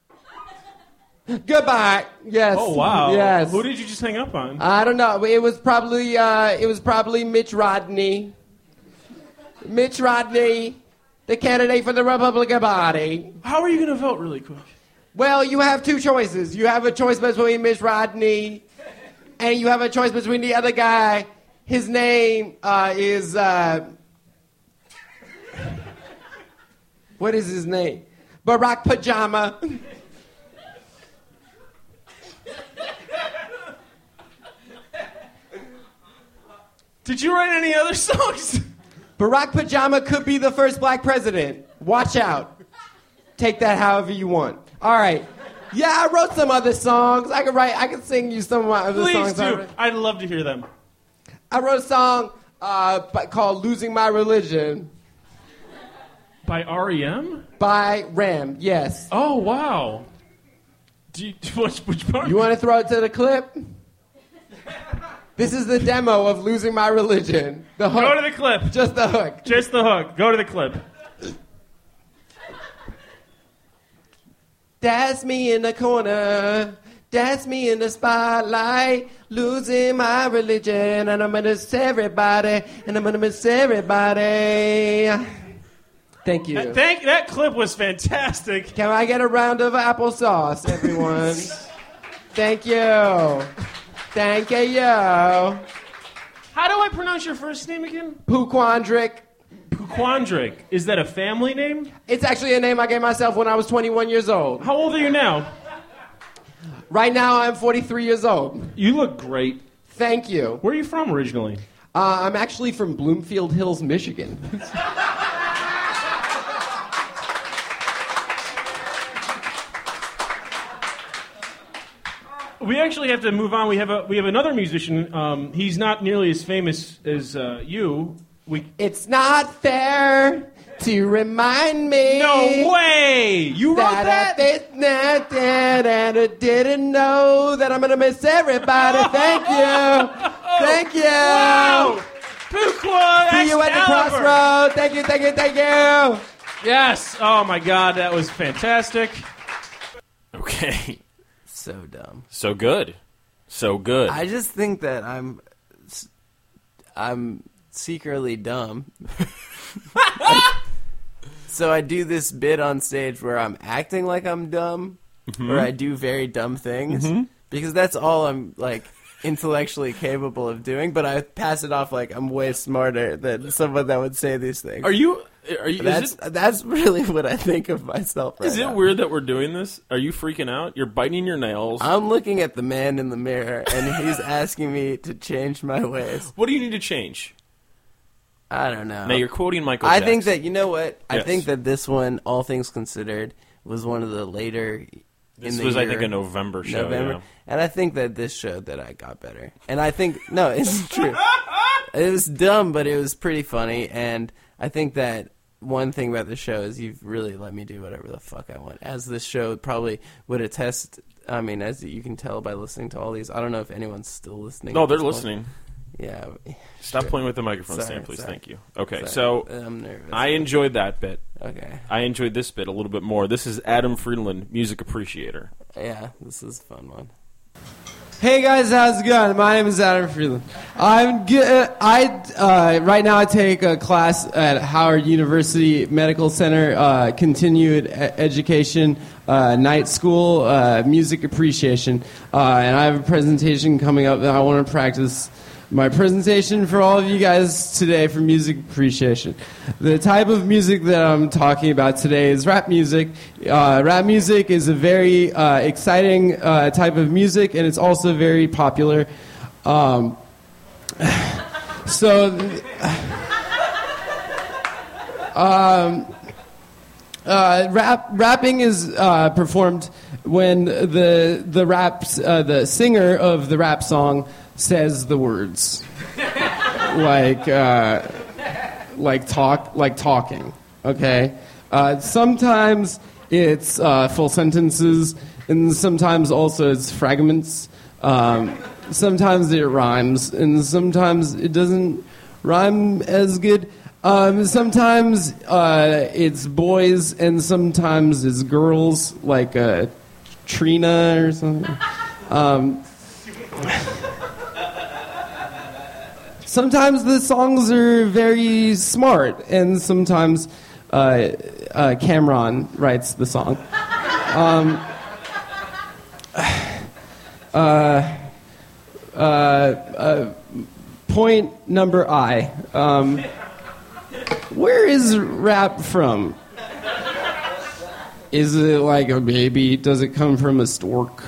Goodbye. Yes. Oh, wow. Yes. Who did you just hang up on? I don't know. It was probably Mitch Rodney. Mitch Rodney, the candidate for the Republican Party. How are you going to vote really quick? Well, you have two choices. You have a choice between Mitch Rodney, and you have a choice between the other guy. His name is... what is his name? Barack Pajama. Did you write any other songs? Barack Pajama could be the first black president. Watch out. Take that however you want. All right. Yeah, I wrote some other songs. I can sing you some of my other songs. Please do. I'd love to hear them. I wrote a song called Losing My Religion. By R.E.M.? By Rem, yes. Oh, wow. Which part? You want to throw it to the clip? This is the demo of Losing My Religion. The hook. Go to the clip. Just the hook. Just the hook. Go to the clip. That's me in the corner. That's me in the spotlight. Losing my religion. And I'm going to miss everybody. And I'm going to miss everybody. Thank you. That clip was fantastic. Can I get a round of applesauce, everyone? Thank you. Thank you. How do I pronounce your first name again? Pouquandric. Pouquandric. Is that a family name? It's actually a name I gave myself when I was 21 years old. How old are you now? Right now, I'm 43 years old. You look great. Thank you. Where are you from originally? I'm actually from Bloomfield Hills, Michigan. We actually have to move on. We have another musician. He's not nearly as famous as you. It's not fair to remind me. No way! You wrote that? And I didn't know that I'm gonna miss everybody. Thank you. Thank you. Wow! Pouquandric. See you at the crossroad. Thank you. Thank you. Thank you. Yes. Oh my God, that was fantastic. Okay. So dumb. So good. so good. I just think that I'm secretly dumb. So I do this bit on stage where I'm acting like I'm dumb, or I do very dumb things, because that's all I'm like intellectually capable of doing. But I pass it off like I'm way smarter than someone that would say these things. Are you? That's really what I think of myself. Right Is it now. weird that we're doing this? Are you freaking out? You're biting your nails. I'm looking at the man in the mirror, and he's asking me to change my ways. What do you need to change? I don't know. Now you're quoting Michael I Jackson. think that, you know what? I Yes. think that this one, all things considered, was one of the later This in the was, year. I think, a November show. November. Yeah. And I think that this showed that I got better. And I think, no, it's true. It was dumb, but it was pretty funny. And I think that one thing about the show is you've really let me do whatever the fuck I want. As this show probably would attest, I mean, as you can tell by listening to all these. I don't know if anyone's still listening. No, at they're this point. listening. Yeah. Stop Sure. playing with the microphone Sorry, stand, please. sorry. Thank you. Okay, Sorry. so I'm nervous. I enjoyed that bit. Okay. I enjoyed this bit a little bit more. This is Adam Friedland, music appreciator. Yeah, this is a fun one. Hey guys, how's it going? My name is Adam Freeland. Right now I take a class at Howard University Medical Center, continued education, night school, music appreciation, and I have a presentation coming up that I want to practice my presentation for all of you guys today for music appreciation. The type of music that I'm talking about today is rap music. Rap music is a very exciting type of music, and it's also very popular. Rapping is performed when the singer of the rap song says the words, like talking. Okay, sometimes it's full sentences, and sometimes also it's fragments. Sometimes it rhymes, and sometimes it doesn't rhyme as good. Sometimes it's boys, and sometimes it's girls, like Trina or something. Sometimes the songs are very smart, and sometimes Cameron writes the song. Point number I. Where is rap from? Is it like a baby? Does it come from a stork?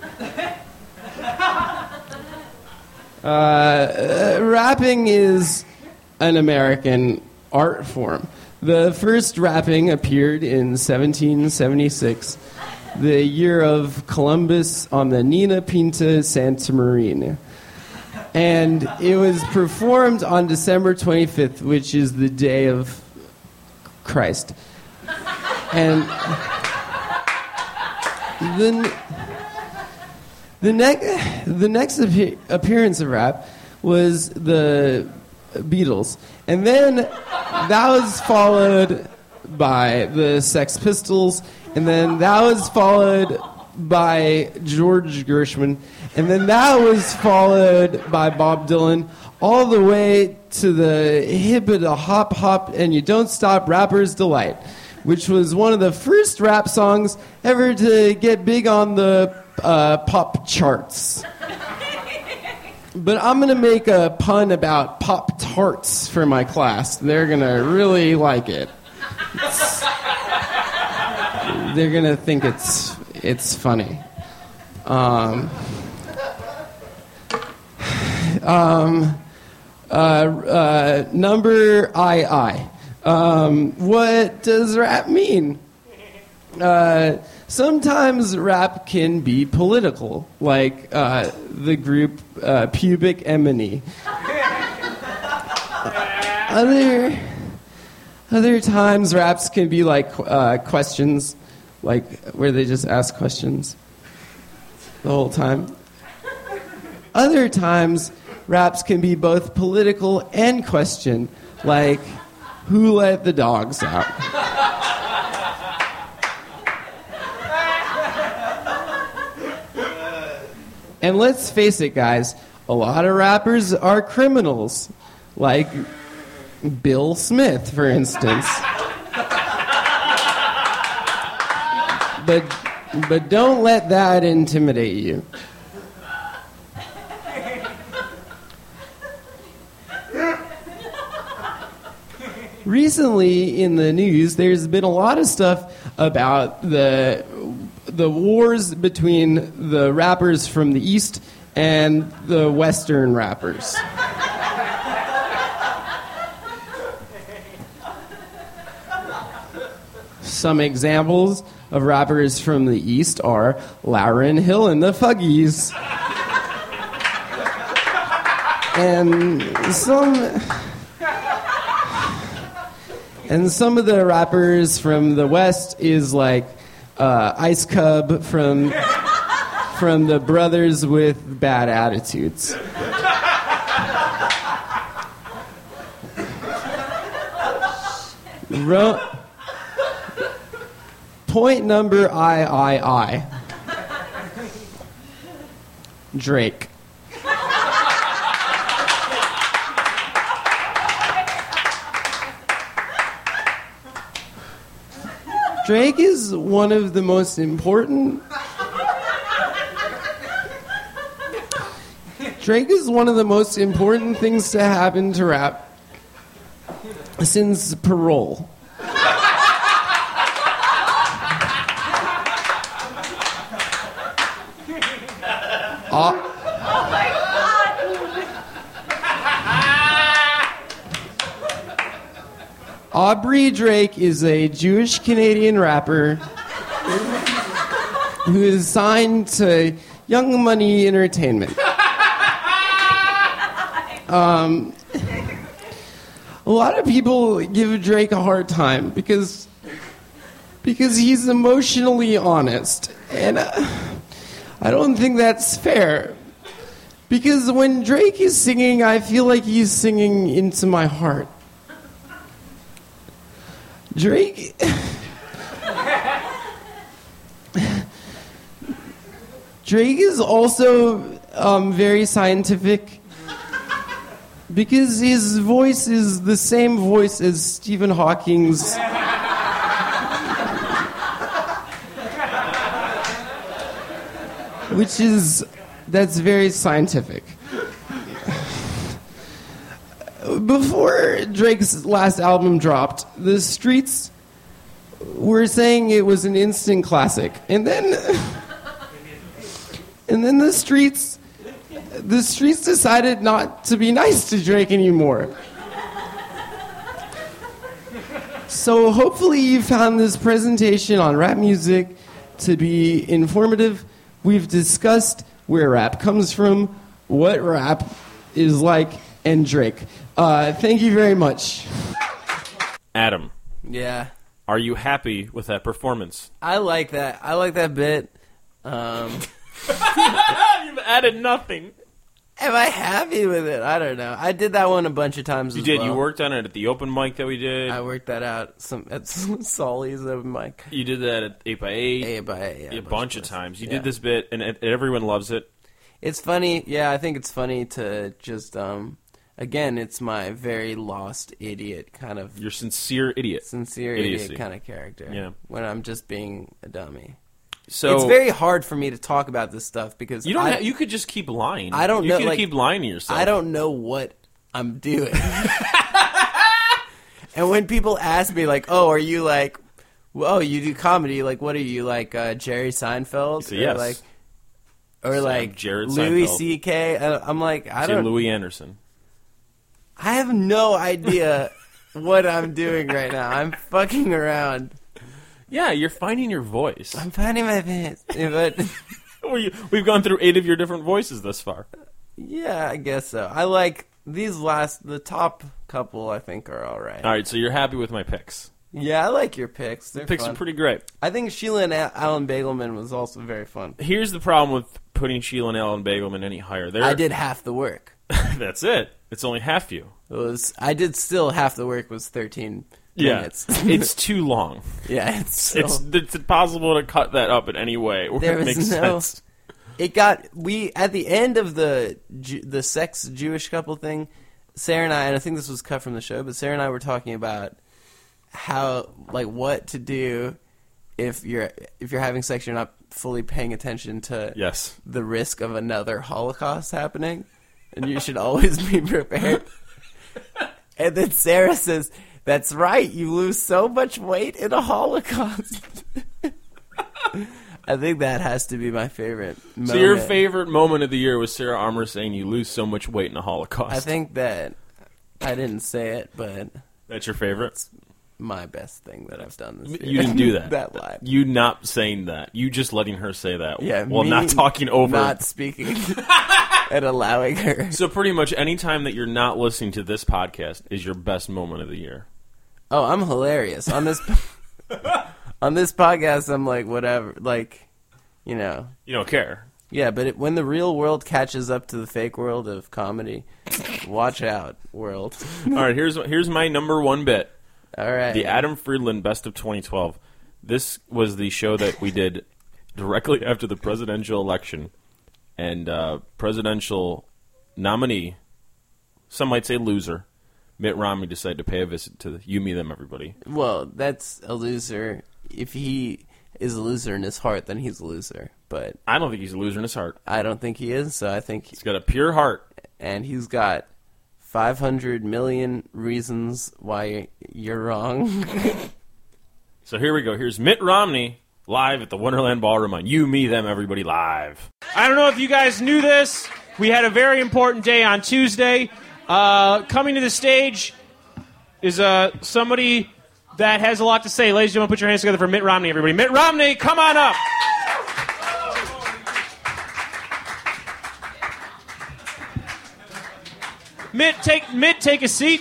Rapping is an American art form. The first rapping appeared in 1776, the year of Columbus on the Nina Pinta Santa Marina. And it was performed on December 25th, which is the day of Christ. And the next appearance of rap was the Beatles. And then that was followed by the Sex Pistols, and then that was followed by George Gershwin, and then that was followed by Bob Dylan, all the way to the hip-a hop hop and you don't stop Rapper's Delight, which was one of the first rap songs ever to get big on the pop charts. But I'm going to make a pun about Pop-Tarts for my class. They're going to really like it. They're going to think it's funny. Number II. What does rap mean? Sometimes rap can be political, like the group Pubic Enemy. Other times raps can be like questions, like where they just ask questions the whole time. Other times raps can be both political and question, like who let the dogs out? And let's face it, guys, a lot of rappers are criminals. Like Bill Smith, for instance. But don't let that intimidate you. Recently in the news, there's been a lot of stuff about the wars between the rappers from the East and the Western rappers. Some examples of rappers from the East are Lauryn Hill and the Fuggies. And some of the rappers from the West is like Ice Cub from the Brothers with Bad Attitudes. Point number I. Drake. Drake is one of the most important... Drake is one of the most important things to happen to rap since Parole. Aubrey Drake is a Jewish Canadian rapper who is signed to Young Money Entertainment. A lot of people give Drake a hard time because he's emotionally honest, and I don't think that's fair. Because when Drake is singing, I feel like he's singing into my heart. Drake is also very scientific because his voice is the same voice as Stephen Hawking's. That's very scientific. Before Drake's last album dropped, the streets were saying it was an instant classic. And then the streets decided not to be nice to Drake anymore. So hopefully you found this presentation on rap music to be informative. We've discussed where rap comes from, what rap is like, and Drake. Thank you very much. Adam. Yeah. Are you happy with that performance? I like that. I like that bit. You've added nothing. Am I happy with it? I don't know. I did that one a bunch of times. You as did. well. You worked on it at the open mic that we did. I worked that out at Solly's open mic. You did that at 8x8. 8x8, yeah. A bunch of times. You Yeah. did this bit, and everyone loves it. It's funny. Yeah, I think it's funny to just... Again, it's my very lost idiot kind of... Your sincere idiot. Sincere Idiocy. idiot kind of character. Yeah. When I'm just being a dummy. So it's very hard for me to talk about this stuff because you don't. You could just keep lying. I don't know. You could keep lying to yourself. I don't know what I'm doing. And when people ask me, like, "Oh, are you like? Oh, you do comedy? Like, what are you like? Jerry Seinfeld? So, yes. Or like Jared Louis Seinfeld. C.K.? I'm like, I don't. Louis Anderson. I have no idea what I'm doing right now. I'm fucking around. Yeah, you're finding your voice. I'm finding my voice. But we've gone through 8 of your different voices thus far. Yeah, I guess so. I like the top couple I think are all right. All right, so you're happy with my picks. Yeah, I like your picks. They're picks fun. are pretty great. I think Sheila and Alan Bagelman was also very fun. Here's the problem with putting Sheila and Alan Bagelman any higher. I did half the work. That's it. It's only half you. I did still half the work was 13 minutes. It's too long. Yeah, it's impossible to cut that up in any way where there it makes sense. at the end of the sex Jewish couple thing, Sarah and I think this was cut from the show, but Sarah and I were talking about how, like, what to do if you're having sex, you're not fully paying attention to the risk of another Holocaust happening, and you should always be prepared. And then Sarah says, "That's right, you lose so much weight in a Holocaust." I think that has to be my favorite moment. So your favorite moment of the year was Sarah Armour saying you lose so much weight in a Holocaust. I think that I didn't say it, but that's your favorite? It's my best thing that I've done this year. You didn't do that. That line. You not saying that. You just letting her say that. Yeah, while not talking over. Not speaking and allowing her. So pretty much any time that you're not listening to this podcast is your best moment of the year. Oh, I'm hilarious. On this podcast, I'm like, whatever. Like, you know. You don't care. Yeah, but when the real world catches up to the fake world of comedy, watch out, world. All right, here's my number one bit. All right. The Adam Friedland Best of 2012. This was the show that we did directly after the presidential election. And presidential nominee, some might say loser, Mitt Romney decided to pay a visit to You, Me, Them, Everybody. Well, that's a loser. If he is a loser in his heart, then he's a loser. But I don't think he's a loser in his heart. I don't think he is, so I think he's got a pure heart. And he's got 500 million reasons why you're wrong. So here we go. Here's Mitt Romney live at the Wonderland Ballroom on You, Me, Them, Everybody Live. I don't know if you guys knew this. We had a very important day on Tuesday. Coming to the stage is somebody that has a lot to say. Ladies and gentlemen, put your hands together for Mitt Romney, everybody. Mitt Romney, come on up. Mitt, take a seat.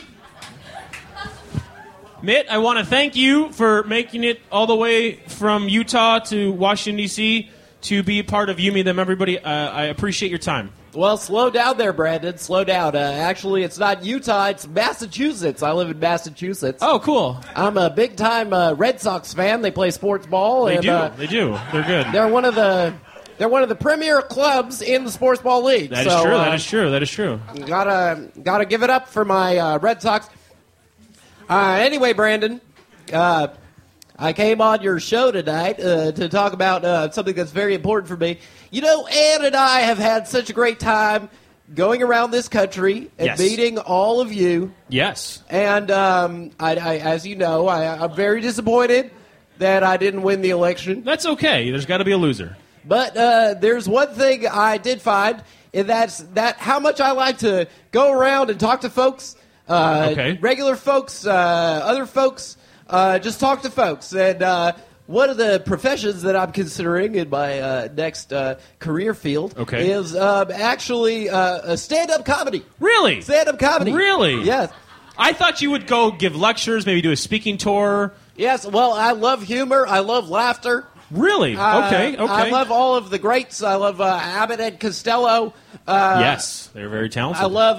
Mitt, I want to thank you for making it all the way from Utah to Washington, D.C. to be a part of You, Me, Them, Everybody. I appreciate your time. Well, slow down there, Brandon. Slow down. Actually, it's not Utah. It's Massachusetts. I live in Massachusetts. Oh, cool. I'm a big-time Red Sox fan. They play sports ball. They do. They're good. They're one of the premier clubs in the sports ball league. That is true. Gotta give it up for my Red Sox. Anyway, Brandon, I came on your show tonight to talk about something that's very important for me. You know, Ann and I have had such a great time going around this country and meeting all of you. Yes. And I as you know, I'm very disappointed that I didn't win the election. That's okay. There's got to be a loser. But there's one thing I did find, and that's how much I like to go around and talk to folks, regular folks, other folks, just talk to folks. And one of the professions that I'm considering in my next career field is actually stand-up comedy. Really? Stand-up comedy. Really? Yes. I thought you would go give lectures, maybe do a speaking tour. Yes, well, I love humor. I love laughter. Really? Okay. I love all of the greats. I love Abbott and Costello. Yes, they're very talented. I love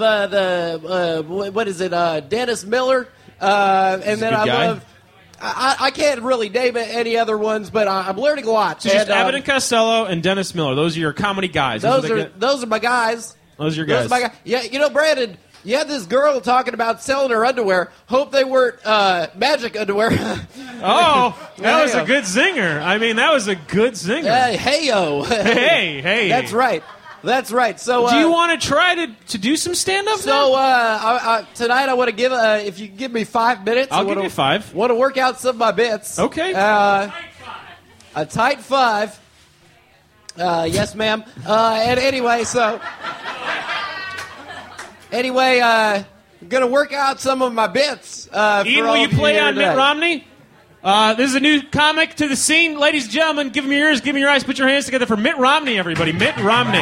Dennis Miller. And then I love... I can't really name any other ones, but I'm learning a lot. So just Abbott and Costello and Dennis Miller. Those are your comedy guys. Those are my guys. Those are your guys. Yeah, you know, Brandon... You had this girl talking about selling her underwear. Hope they weren't magic underwear. Oh, that was a good zinger. I mean, that was a good zinger. Hey-o. Hey. That's right. So, do you want to try to do some stand-up? So tonight I want to give, if you give me 5 minutes. I'll give you 5. Want to work out some of my bits. Okay. A tight 5. Yes, ma'am. And anyway, so... Anyway, I'm going to work out some of my bits. Ian, will you play on Mitt Romney? This is a new comic to the scene. Ladies and gentlemen, give him your ears, give him your eyes, put your hands together for Mitt Romney, everybody. Mitt Romney.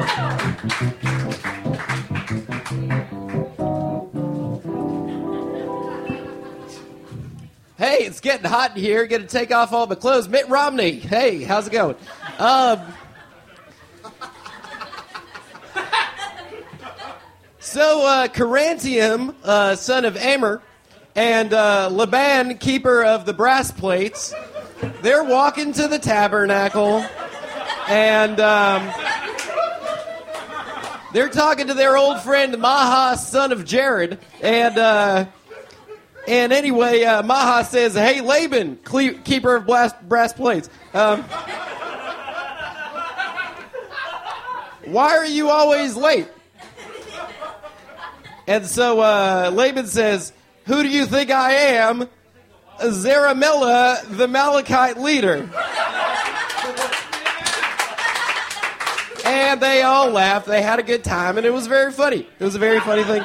Hey, it's getting hot in here. Going to take off all my clothes. Mitt Romney. Hey, how's it going? So, Carantium, son of Amer, and Laban, keeper of the brass plates, they're walking to the tabernacle, and They're talking to their old friend Maha, son of Jared, and anyway, Maha says, "Hey, Laban, keeper of brass plates. Why are you always late?" And so Laban says, "Who do you think I am? Zaramella, the Malachite leader." And they all laughed. They had a good time, and it was very funny. It was a very funny thing.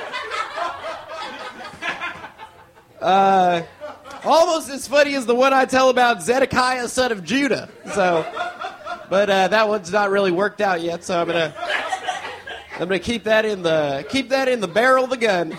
Almost as funny as the one I tell about Zedekiah, son of Judah. So, but that one's not really worked out yet. So I'm gonna keep that in the barrel of the gun.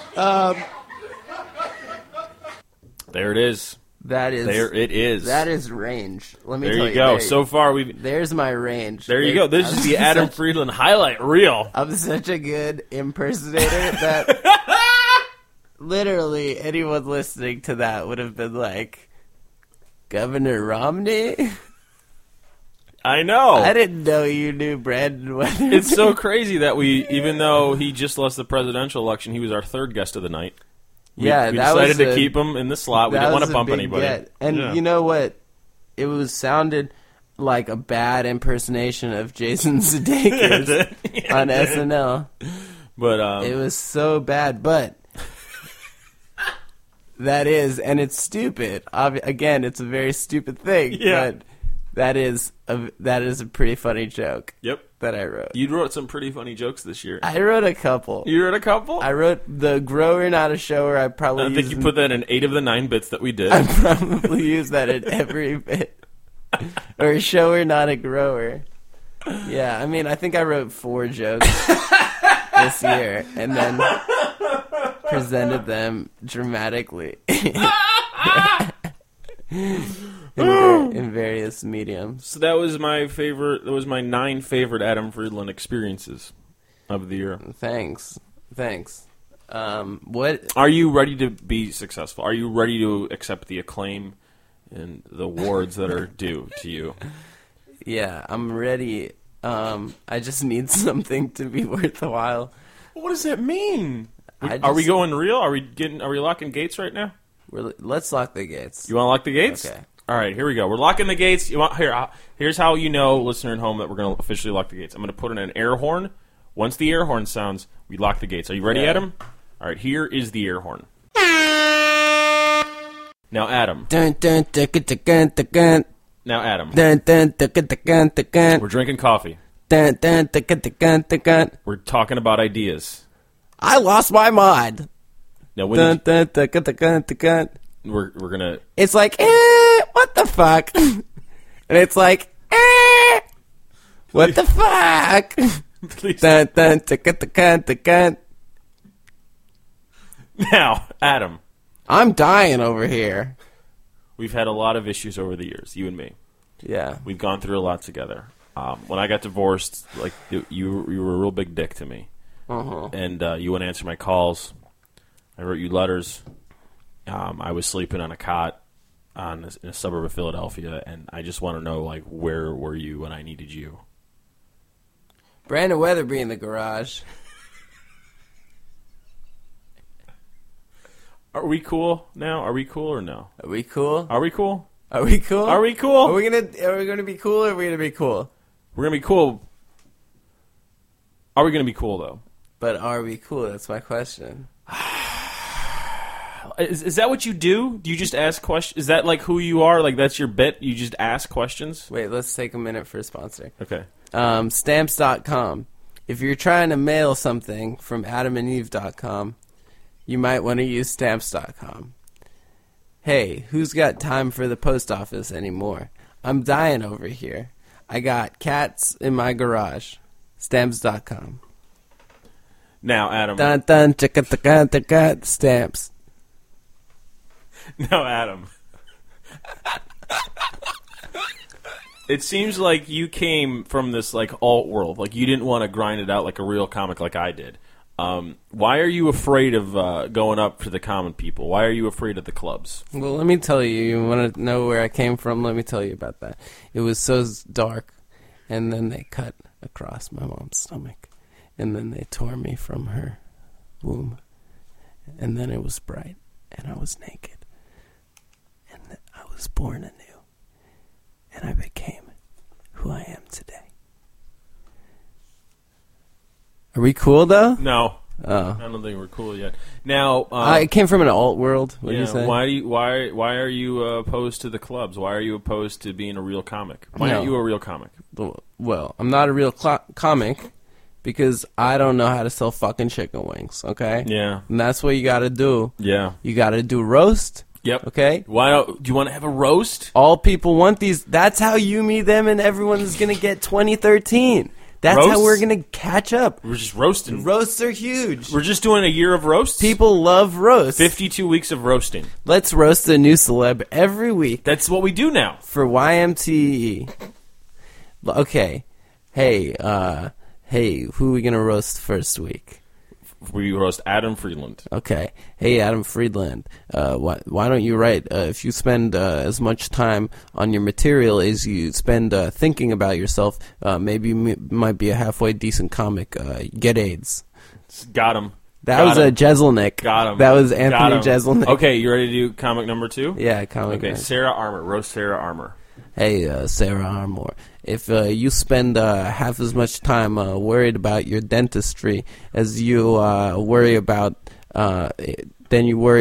There it is. There it is. That is range. Let me tell you. There you go. So far, there's my range. There you go. This is the Adam Friedland highlight reel. I'm such a good impersonator that literally anyone listening to that would have been like, Governor Romney? I know. I didn't know you knew Brandon Weatherby. It's so crazy that even though he just lost the presidential election, he was our third guest of the night. We decided to keep him in the slot. We didn't want to bump anybody. Get. And you know what? It sounded like a bad impersonation of Jason Sudeikis on SNL. But it was so bad. But that is, and it's stupid. Again, it's a very stupid thing. Yeah. But that is a pretty funny joke. Yep. That I wrote. You wrote some pretty funny jokes this year. I wrote a couple. You wrote a couple? I wrote the grower, not a shower. I think you put that in 8 of the 9 bits that we did. I probably use that in every bit. Or a shower, not a grower. Yeah, I mean, I think I wrote 4 jokes this year, and then presented them dramatically in various mediums. So that was my favorite. That was my 9 favorite Adam Friedland experiences of the year. Thanks. What are you ready to be successful? Are you ready to accept the acclaim and the awards that are due to you? Yeah, I'm ready. I just need something to be worthwhile. What does that mean? Are we going real? Are we locking gates right now? Let's lock the gates. You want to lock the gates? Okay. All right, here we go. We're locking the gates. Here's how you know, listener at home, that we're going to officially lock the gates. I'm going to put in an air horn. Once the air horn sounds, we lock the gates. Are you ready, Adam? All right, here is the air horn. Now, Adam. Now, Adam. We're drinking coffee. We're talking about ideas. I lost my mind. Now, we're gonna. It's like, what the fuck? And it's like, what the fuck? Please. Now, Adam. I'm dying over here. We've had a lot of issues over the years, you and me. Yeah. We've gone through a lot together. When I got divorced, like you were a real big dick to me. Uh-huh. And you wouldn't answer my calls. I wrote you letters. I was sleeping on a cot in a suburb of Philadelphia, and I just want to know, like, where were you when I needed you? Brandon Weatherby in the garage. Are we cool now? Are we cool or no? Are we cool? Are we cool? Are we cool? Are we cool? Are we gonna be cool or are we gonna be cool? We're gonna be cool. Are we gonna be cool though? But are we cool? That's my question. Is that what you do? Do you just ask questions? Is that like who you are? Like that's your bit? You just ask questions? Wait, let's take a minute for a sponsor. Okay. Stamps.com. If you're trying to mail something from AdamandEve.com, you might want to use Stamps.com. Hey, who's got time for the post office anymore? I'm dying over here. I got cats in my garage. Stamps.com. Now, Adam. Dun dun chicka stamps. Now, Adam. It seems like you came from this like alt world. Like you didn't want to grind it out like a real comic like I did. Why are you afraid of going up to the common people? Why are you afraid of the clubs? Well, let me tell you. You want to know where I came from? Let me tell you about that. It was so dark, and then they cut across my mom's stomach, And then they tore me from her womb. And then it was bright, and I was naked. And I was born anew. And I became who I am today. Are we cool, though? No. Oh. I don't think we're cool yet. Now, I came from an alt world. What do you say? Why are you opposed to the clubs? Why are you opposed to being a real comic? Why aren't you a real comic? Well, I'm not a real comic because I don't know how to sell fucking chicken wings, okay? Yeah. And that's what you got to do. Yeah. You got to do roast. Yep. Okay? Do you want to have a roast? All people want these. That's how you, me, them, and everyone's going to get 2013. That's Roasts? how we're going to catch up. We're just roasting. Roasts are huge. We're just doing a year of roasts? People love roasts. 52 weeks of roasting. Let's roast a new celeb every week. That's what we do now. For YMTE. Okay. Hey, who are we going to roast first week? We roast Adam Friedland. Okay. Hey, Adam Friedland. Why don't you write? If you spend as much time on your material as you spend thinking about yourself, maybe you might be a halfway decent comic. Get AIDS. Got him. That was a Jeselnik. Got him. That was Anthony Jeselnik. Okay, you ready to do comic number 2? Yeah, comic. Okay, Sarah Armour. Roast Sarah Armour. Hey, Sarah Armour. If you spend half as much time worried about your dentistry as you worry about, on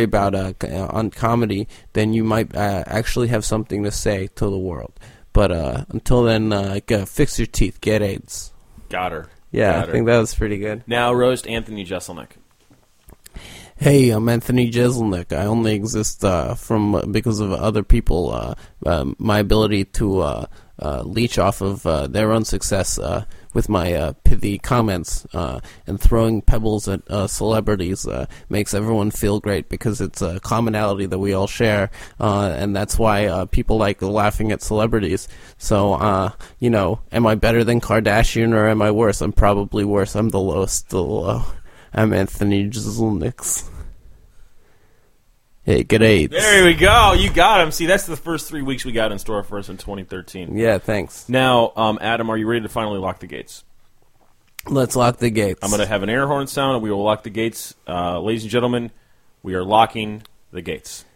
comedy, then you might actually have something to say to the world. But until then, fix your teeth, get AIDS. Got her. Yeah, I think that was pretty good. Now roast Anthony Jeselnik. Hey, I'm Anthony Jeselnik. I only exist because of other people. My ability to leech off of their own success with my pithy comments and throwing pebbles at celebrities makes everyone feel great because it's a commonality that we all share, and that's why people like laughing at celebrities. So, am I better than Kardashian or am I worse? I'm probably worse. I'm the lowest, the low. I'm Anthony Jeselnik. Hey, get AIDS. There we go. You got him. See, that's the first 3 weeks we got in store for us in 2013. Yeah, thanks. Now, Adam, are you ready to finally lock the gates? Let's lock the gates. I'm going to have an air horn sound, and we will lock the gates. Ladies and gentlemen, we are locking the gates.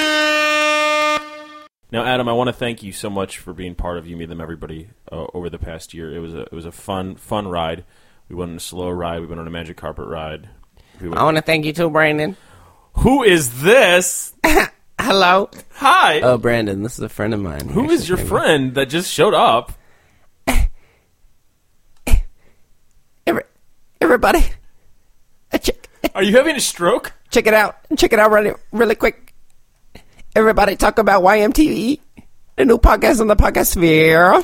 Now, Adam, I want to thank you so much for being part of You, Me, Them, Everybody over the past year. It was a fun ride. We went on a slow ride. We went on a magic carpet ride. I want to thank you too, Brandon. Who is this? Hello. Hi. Oh, Brandon, this is a friend of mine. Who is your friend that just showed up? Everybody. Are you having a stroke? Check it out. Check it out really quick. Everybody talk about YMTE, the new podcast on the podcast sphere.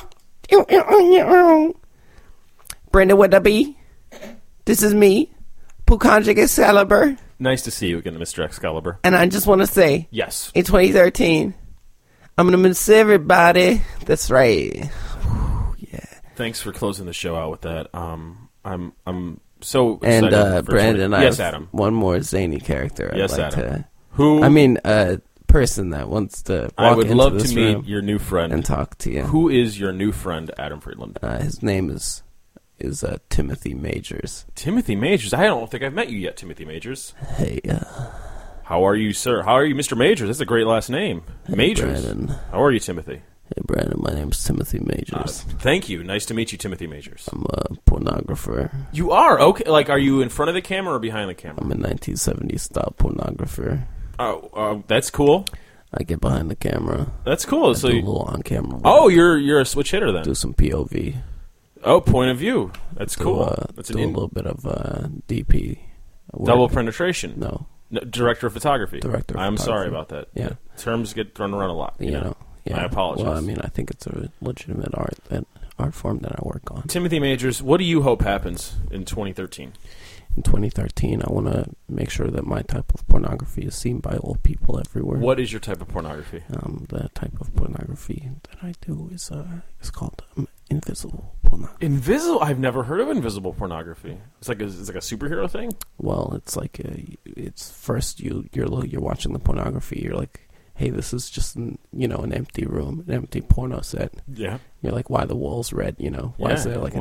Brandon with a B. This is me, Pukanjik Excalibur. Nice to see you again, Mr. Excalibur. And I just want to say, yes, in 2013, I'm going to miss everybody. That's right. Yeah. Thanks for closing the show out with that. I'm so excited. And Brandon, I yes, have Adam. one more zany character. Yes, I'd like Adam. To, who? I mean, a person that wants to walk I would into love this to meet room your new friend and talk to you. Who is your new friend, Adam Friedland? His name is Timothy Majors. Timothy Majors? I don't think I've met you yet, Timothy Majors. Hey, how are you, sir? How are you, Mr. Majors? That's a great last name. Hey, Majors. Brandon. How are you, Timothy? Hey, Brandon, my name's Timothy Majors. Thank you. Nice to meet you, Timothy Majors. I'm a pornographer. You are? Okay. Like, are you in front of the camera or behind the camera? I'm a 1970s style pornographer. Oh, that's cool. I get behind the camera. That's cool. So do a little on camera work. Oh, you're a switch hitter then. Do some POV. Oh, point of view. That's cool. That's do a little bit of DP. Double penetration. No, director of photography. Director of I'm photography. sorry about that. Yeah. Terms get thrown around a lot. You know. Yeah. I apologize. Well, I mean, I think it's a legitimate art form that I work on. Timothy Majors, what do you hope happens in 2013? In 2013, I want to make sure that my type of pornography is seen by all people everywhere. What is your type of pornography? The type of pornography that I do is called invisible pornography. Invisible? I've never heard of invisible pornography. It's like a superhero thing. Well, it's like it's first you're watching the pornography. You're like, hey, this is just an empty room, an empty porno set. Yeah. You're like, why the walls red? Why is there like an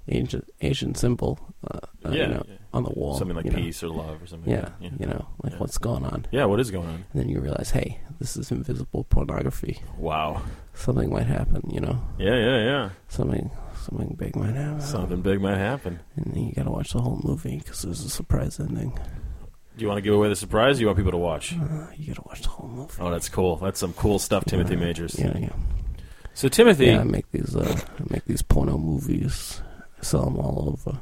Asian symbol, on the wall. Something like peace or love or something. Yeah, what's going on? Yeah, what is going on? And then you realize, hey, this is invisible pornography. Wow. Something might happen, Yeah. Something big might happen. Something big might happen. And then you got to watch the whole movie because there's a surprise ending. Do you want to give away the surprise? Or you want people to watch? You got to watch the whole movie. Oh, that's cool. That's some cool stuff, Timothy Majors. Yeah. So Timothy, yeah, I make these porno movies. I sell them all over.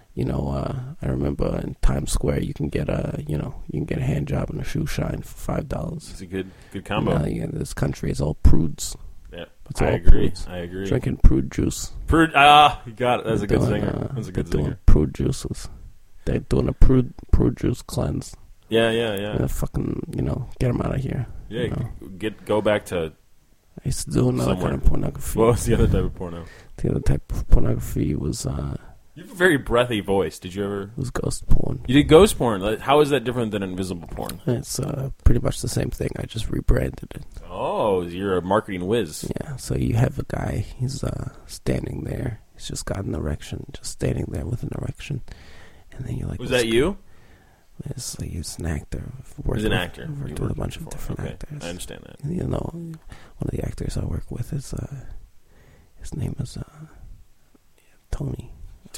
I remember in Times Square you can get a hand job and a shoe shine for $5. It's a good combo. This country is all prudes. Yeah, it's I all agree. Prudes. I agree. Drinking prude juice. You got it. That's a good zinger. That's a good zinger. Doing prude juices. They're doing a prude juice cleanse. Yeah. Fucking, get them out of here. Yeah, go back to. I used to do another kind of pornography. What was the other type of porno? The other type of pornography was. You have a very breathy voice. Did you ever? It was ghost porn. You did ghost porn. How is that different than invisible porn? It's pretty much the same thing. I just rebranded it. Oh, you're a marketing whiz. Yeah. So you have a guy. He's standing there. He's just got an erection. Just standing there with an erection. And then you're like, was that you? It's like he's an actor. He's an actor. Worked with a bunch of different actors. I understand that. One of the actors I work with is his name is Tony.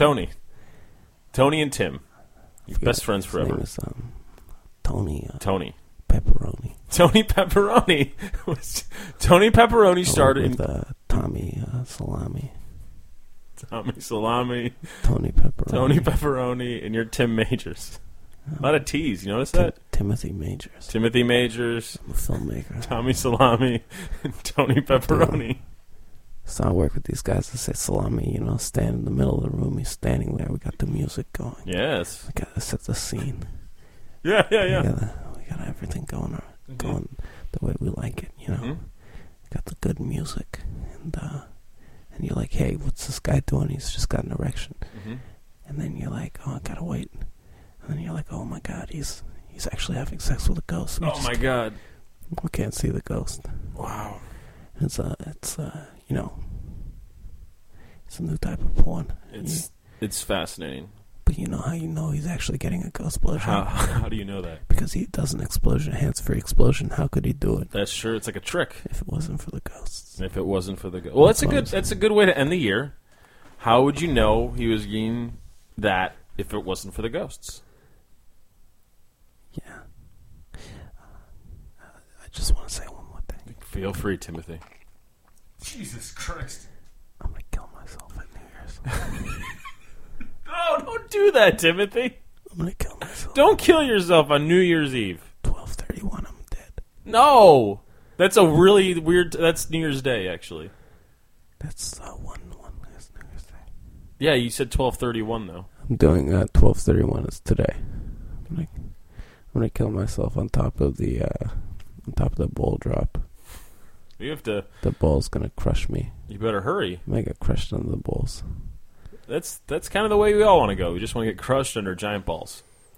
Tony and Tim. You're best friends forever. His name is Tony. Tony. Pepperoni. Tony Pepperoni. Tony Pepperoni started with Tommy Salami. Tommy Salami. Tony Pepperoni. Tony Pepperoni, and you're Tim Majors. A lot of T's. You notice that? Timothy Majors. Timothy Majors. I'm a filmmaker. Tommy Salami. And Tony Pepperoni. So I work with these guys that say Salami, stand in the middle of the room. He's standing there. We got the music going. Yes. We got to set the scene. Yeah. We got everything going the way we like it, Got the good music. And you're like, hey, what's this guy doing? He's just got an erection. Mm-hmm. And then you're like, oh, I gotta wait. And then you're like, oh my God, he's actually having sex with a ghost. Oh my God. We can't see the ghost. Wow. It's a new type of porn. It's fascinating. But how you know he's actually getting a ghost explosion? How do you know that? Because he does an explosion, hands-free explosion. How could he do it? That's true. It's like a trick. If it wasn't for the ghosts. Well, that's a good way to end the year. How would you know he was getting that if it wasn't for the ghosts? Yeah. I just want to say one more thing. Feel free, Timothy. Jesus Christ. I'm going to kill myself at New Year's. No, don't do that, Timothy. I'm going to kill myself. Don't kill yourself on New Year's Eve. 12/31, I'm dead. No. That's a really weird... That's New Year's Day, actually. That's one last New Year's Day. Yeah, you said 12/31, though. I'm doing 12/31 is today. I'm going to kill myself on top of the ball drop. You have to... The ball's going to crush me. You better hurry. I might get crushed under the balls. That's kind of the way we all want to go. We just want to get crushed under giant balls.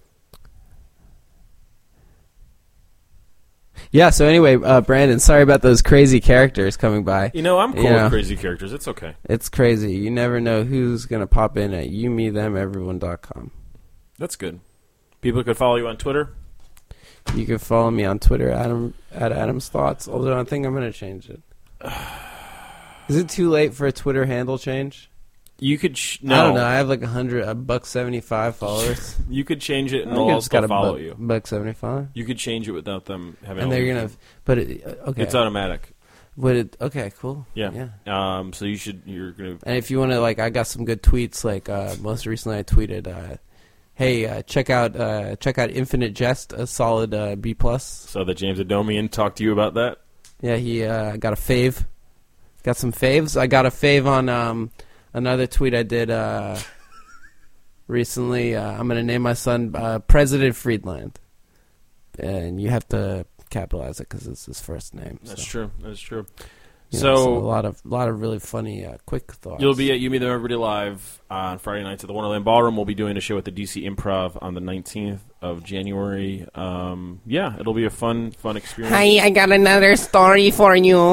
Yeah, so anyway, Brandon, sorry about those crazy characters coming by. I'm cool with crazy characters. It's okay. It's crazy. You never know who's going to pop in at youmethemeveryone.com. That's good. People could follow you on Twitter. You can follow me on Twitter, at Adam's Thoughts, although I think I'm going to change it. Is it too late for a Twitter handle change? You could no. I don't know. I have like $175 followers. You could change it, and they'll all still follow you. $175. You could change it without them having. And they're gonna, but okay, it's automatic. But okay, cool. Yeah. So you're gonna. And if you want to, I got some good tweets. Most recently, I tweeted, "Hey, check out Infinite Jest, a solid B+." So that James Adomian talked to you about that. Yeah, he got a fave. Got some faves. I got a fave on another tweet I did recently. I'm going to name my son President Friedland. And you have to capitalize it because it's his first name. That's true. So a lot of really funny quick thoughts. You'll be at You Meet Them Everybody Live on Friday nights at the Wonderland Ballroom. We'll be doing a show at the DC Improv on the 19th of January. It'll be a fun experience. Hi, I got another story for you.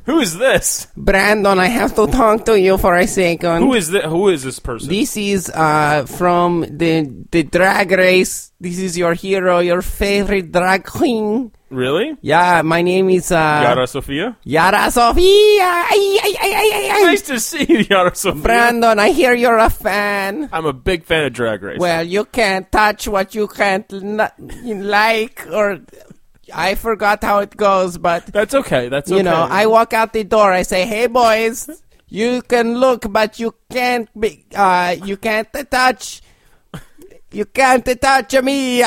Who is this? Brandon, I have to talk to you for a second. Who is this person? This is from the drag race. This is your hero, your favorite drag queen. Really? Yeah, my name is Yara Sofia? Yara Sofia. Nice to see you, Yara Sofia. Brandon, I hear you're a fan. I'm a big fan of Drag Race. Well, you can't touch what you can't like, or I forgot how it goes, but that's okay. That's okay. You know, I walk out the door. I say, "Hey, boys, you can look, but you can't be. You can't touch. You can't touch me."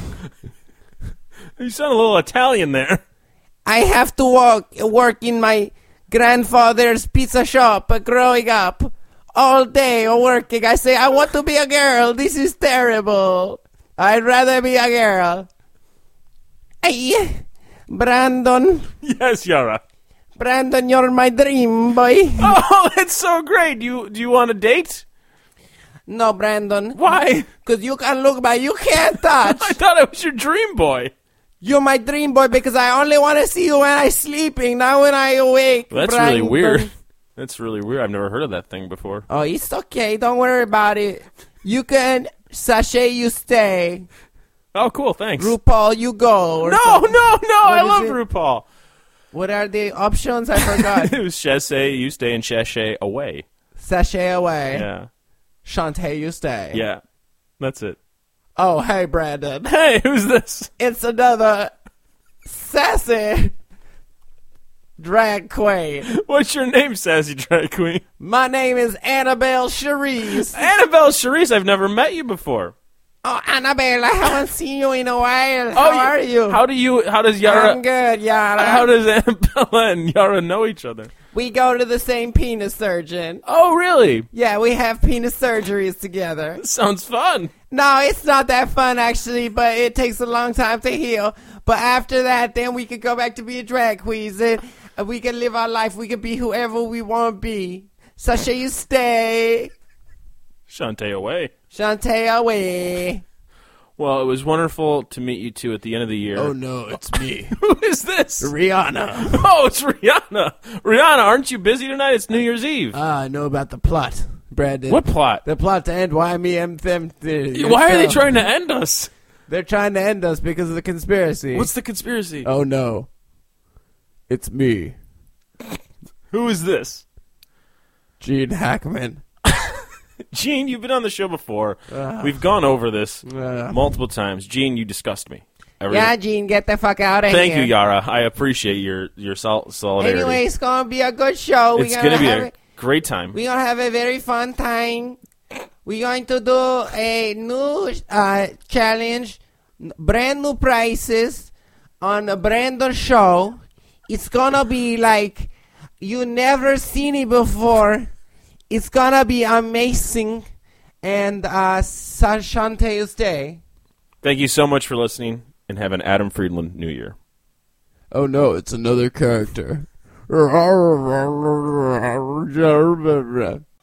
You sound a little Italian there. I have to work in my grandfather's pizza shop growing up all day working. I say, I want to be a girl. This is terrible. I'd rather be a girl. Hey, Brandon. Yes, Yara. Brandon, you're my dream boy. Oh, that's so great. Do you want a date? No, Brandon. Why? Because you can look, but you can't touch. I thought I was your dream boy. You're my dream boy because I only want to see you when I'm sleeping, not when I awake. Well, that's Brandon. really weird. That's really weird. I've never heard of that thing before. Oh, it's okay. Don't worry about it. You can sachet, you stay. Oh, cool. Thanks. RuPaul, you go. No. I love RuPaul. What are the options? I forgot. It was sachet, you stay, and sachet away. Sachet away. Yeah. Shantae, you stay. Yeah. That's it. Oh, hey, Brandon. Hey, who's this? It's another sassy drag queen. What's your name, sassy drag queen? My name is Annabelle Charisse. Annabelle Charisse, I've never met you before. Oh, Annabelle, I haven't seen you in a while. How are you? How does Yara... I'm good, Yara. How does Annabella and Yara know each other? We go to the same penis surgeon. Oh, really? Yeah, we have penis surgeries together. Sounds fun. No, it's not that fun, actually, but it takes a long time to heal. But after that, then we can go back to being drag queens, and we can live our life. We can be whoever we want to be. Sasha, you stay. Shantae away. Shantae away. Well, it was wonderful to meet you two at the end of the year. Oh, no, it's me. Who is this? Rihanna. Oh, it's Rihanna. Rihanna, aren't you busy tonight? It's New Year's Eve. I know about the plot, Brandon. What plot? The plot to end YMEM. Why are they trying to end us? They're trying to end us because of the conspiracy. What's the conspiracy? Oh, no. It's me. Who is this? Gene Hackman. Gene, you've been on the show before. We've gone over this multiple times. Gene, you disgust me. Yeah, Gene, get the fuck out of here. Thank you, Yara. I appreciate your solidarity. Anyway, it's going to be a good show. It's going to be a great time. We're going to have a very fun time. We're going to do a new challenge, brand new prices on a Brandon show. It's going to be like you never seen it before. It's going to be amazing. And Shantae stay. Thank you so much for listening, and have an Adam Friedland New Year. Oh, no, it's another character.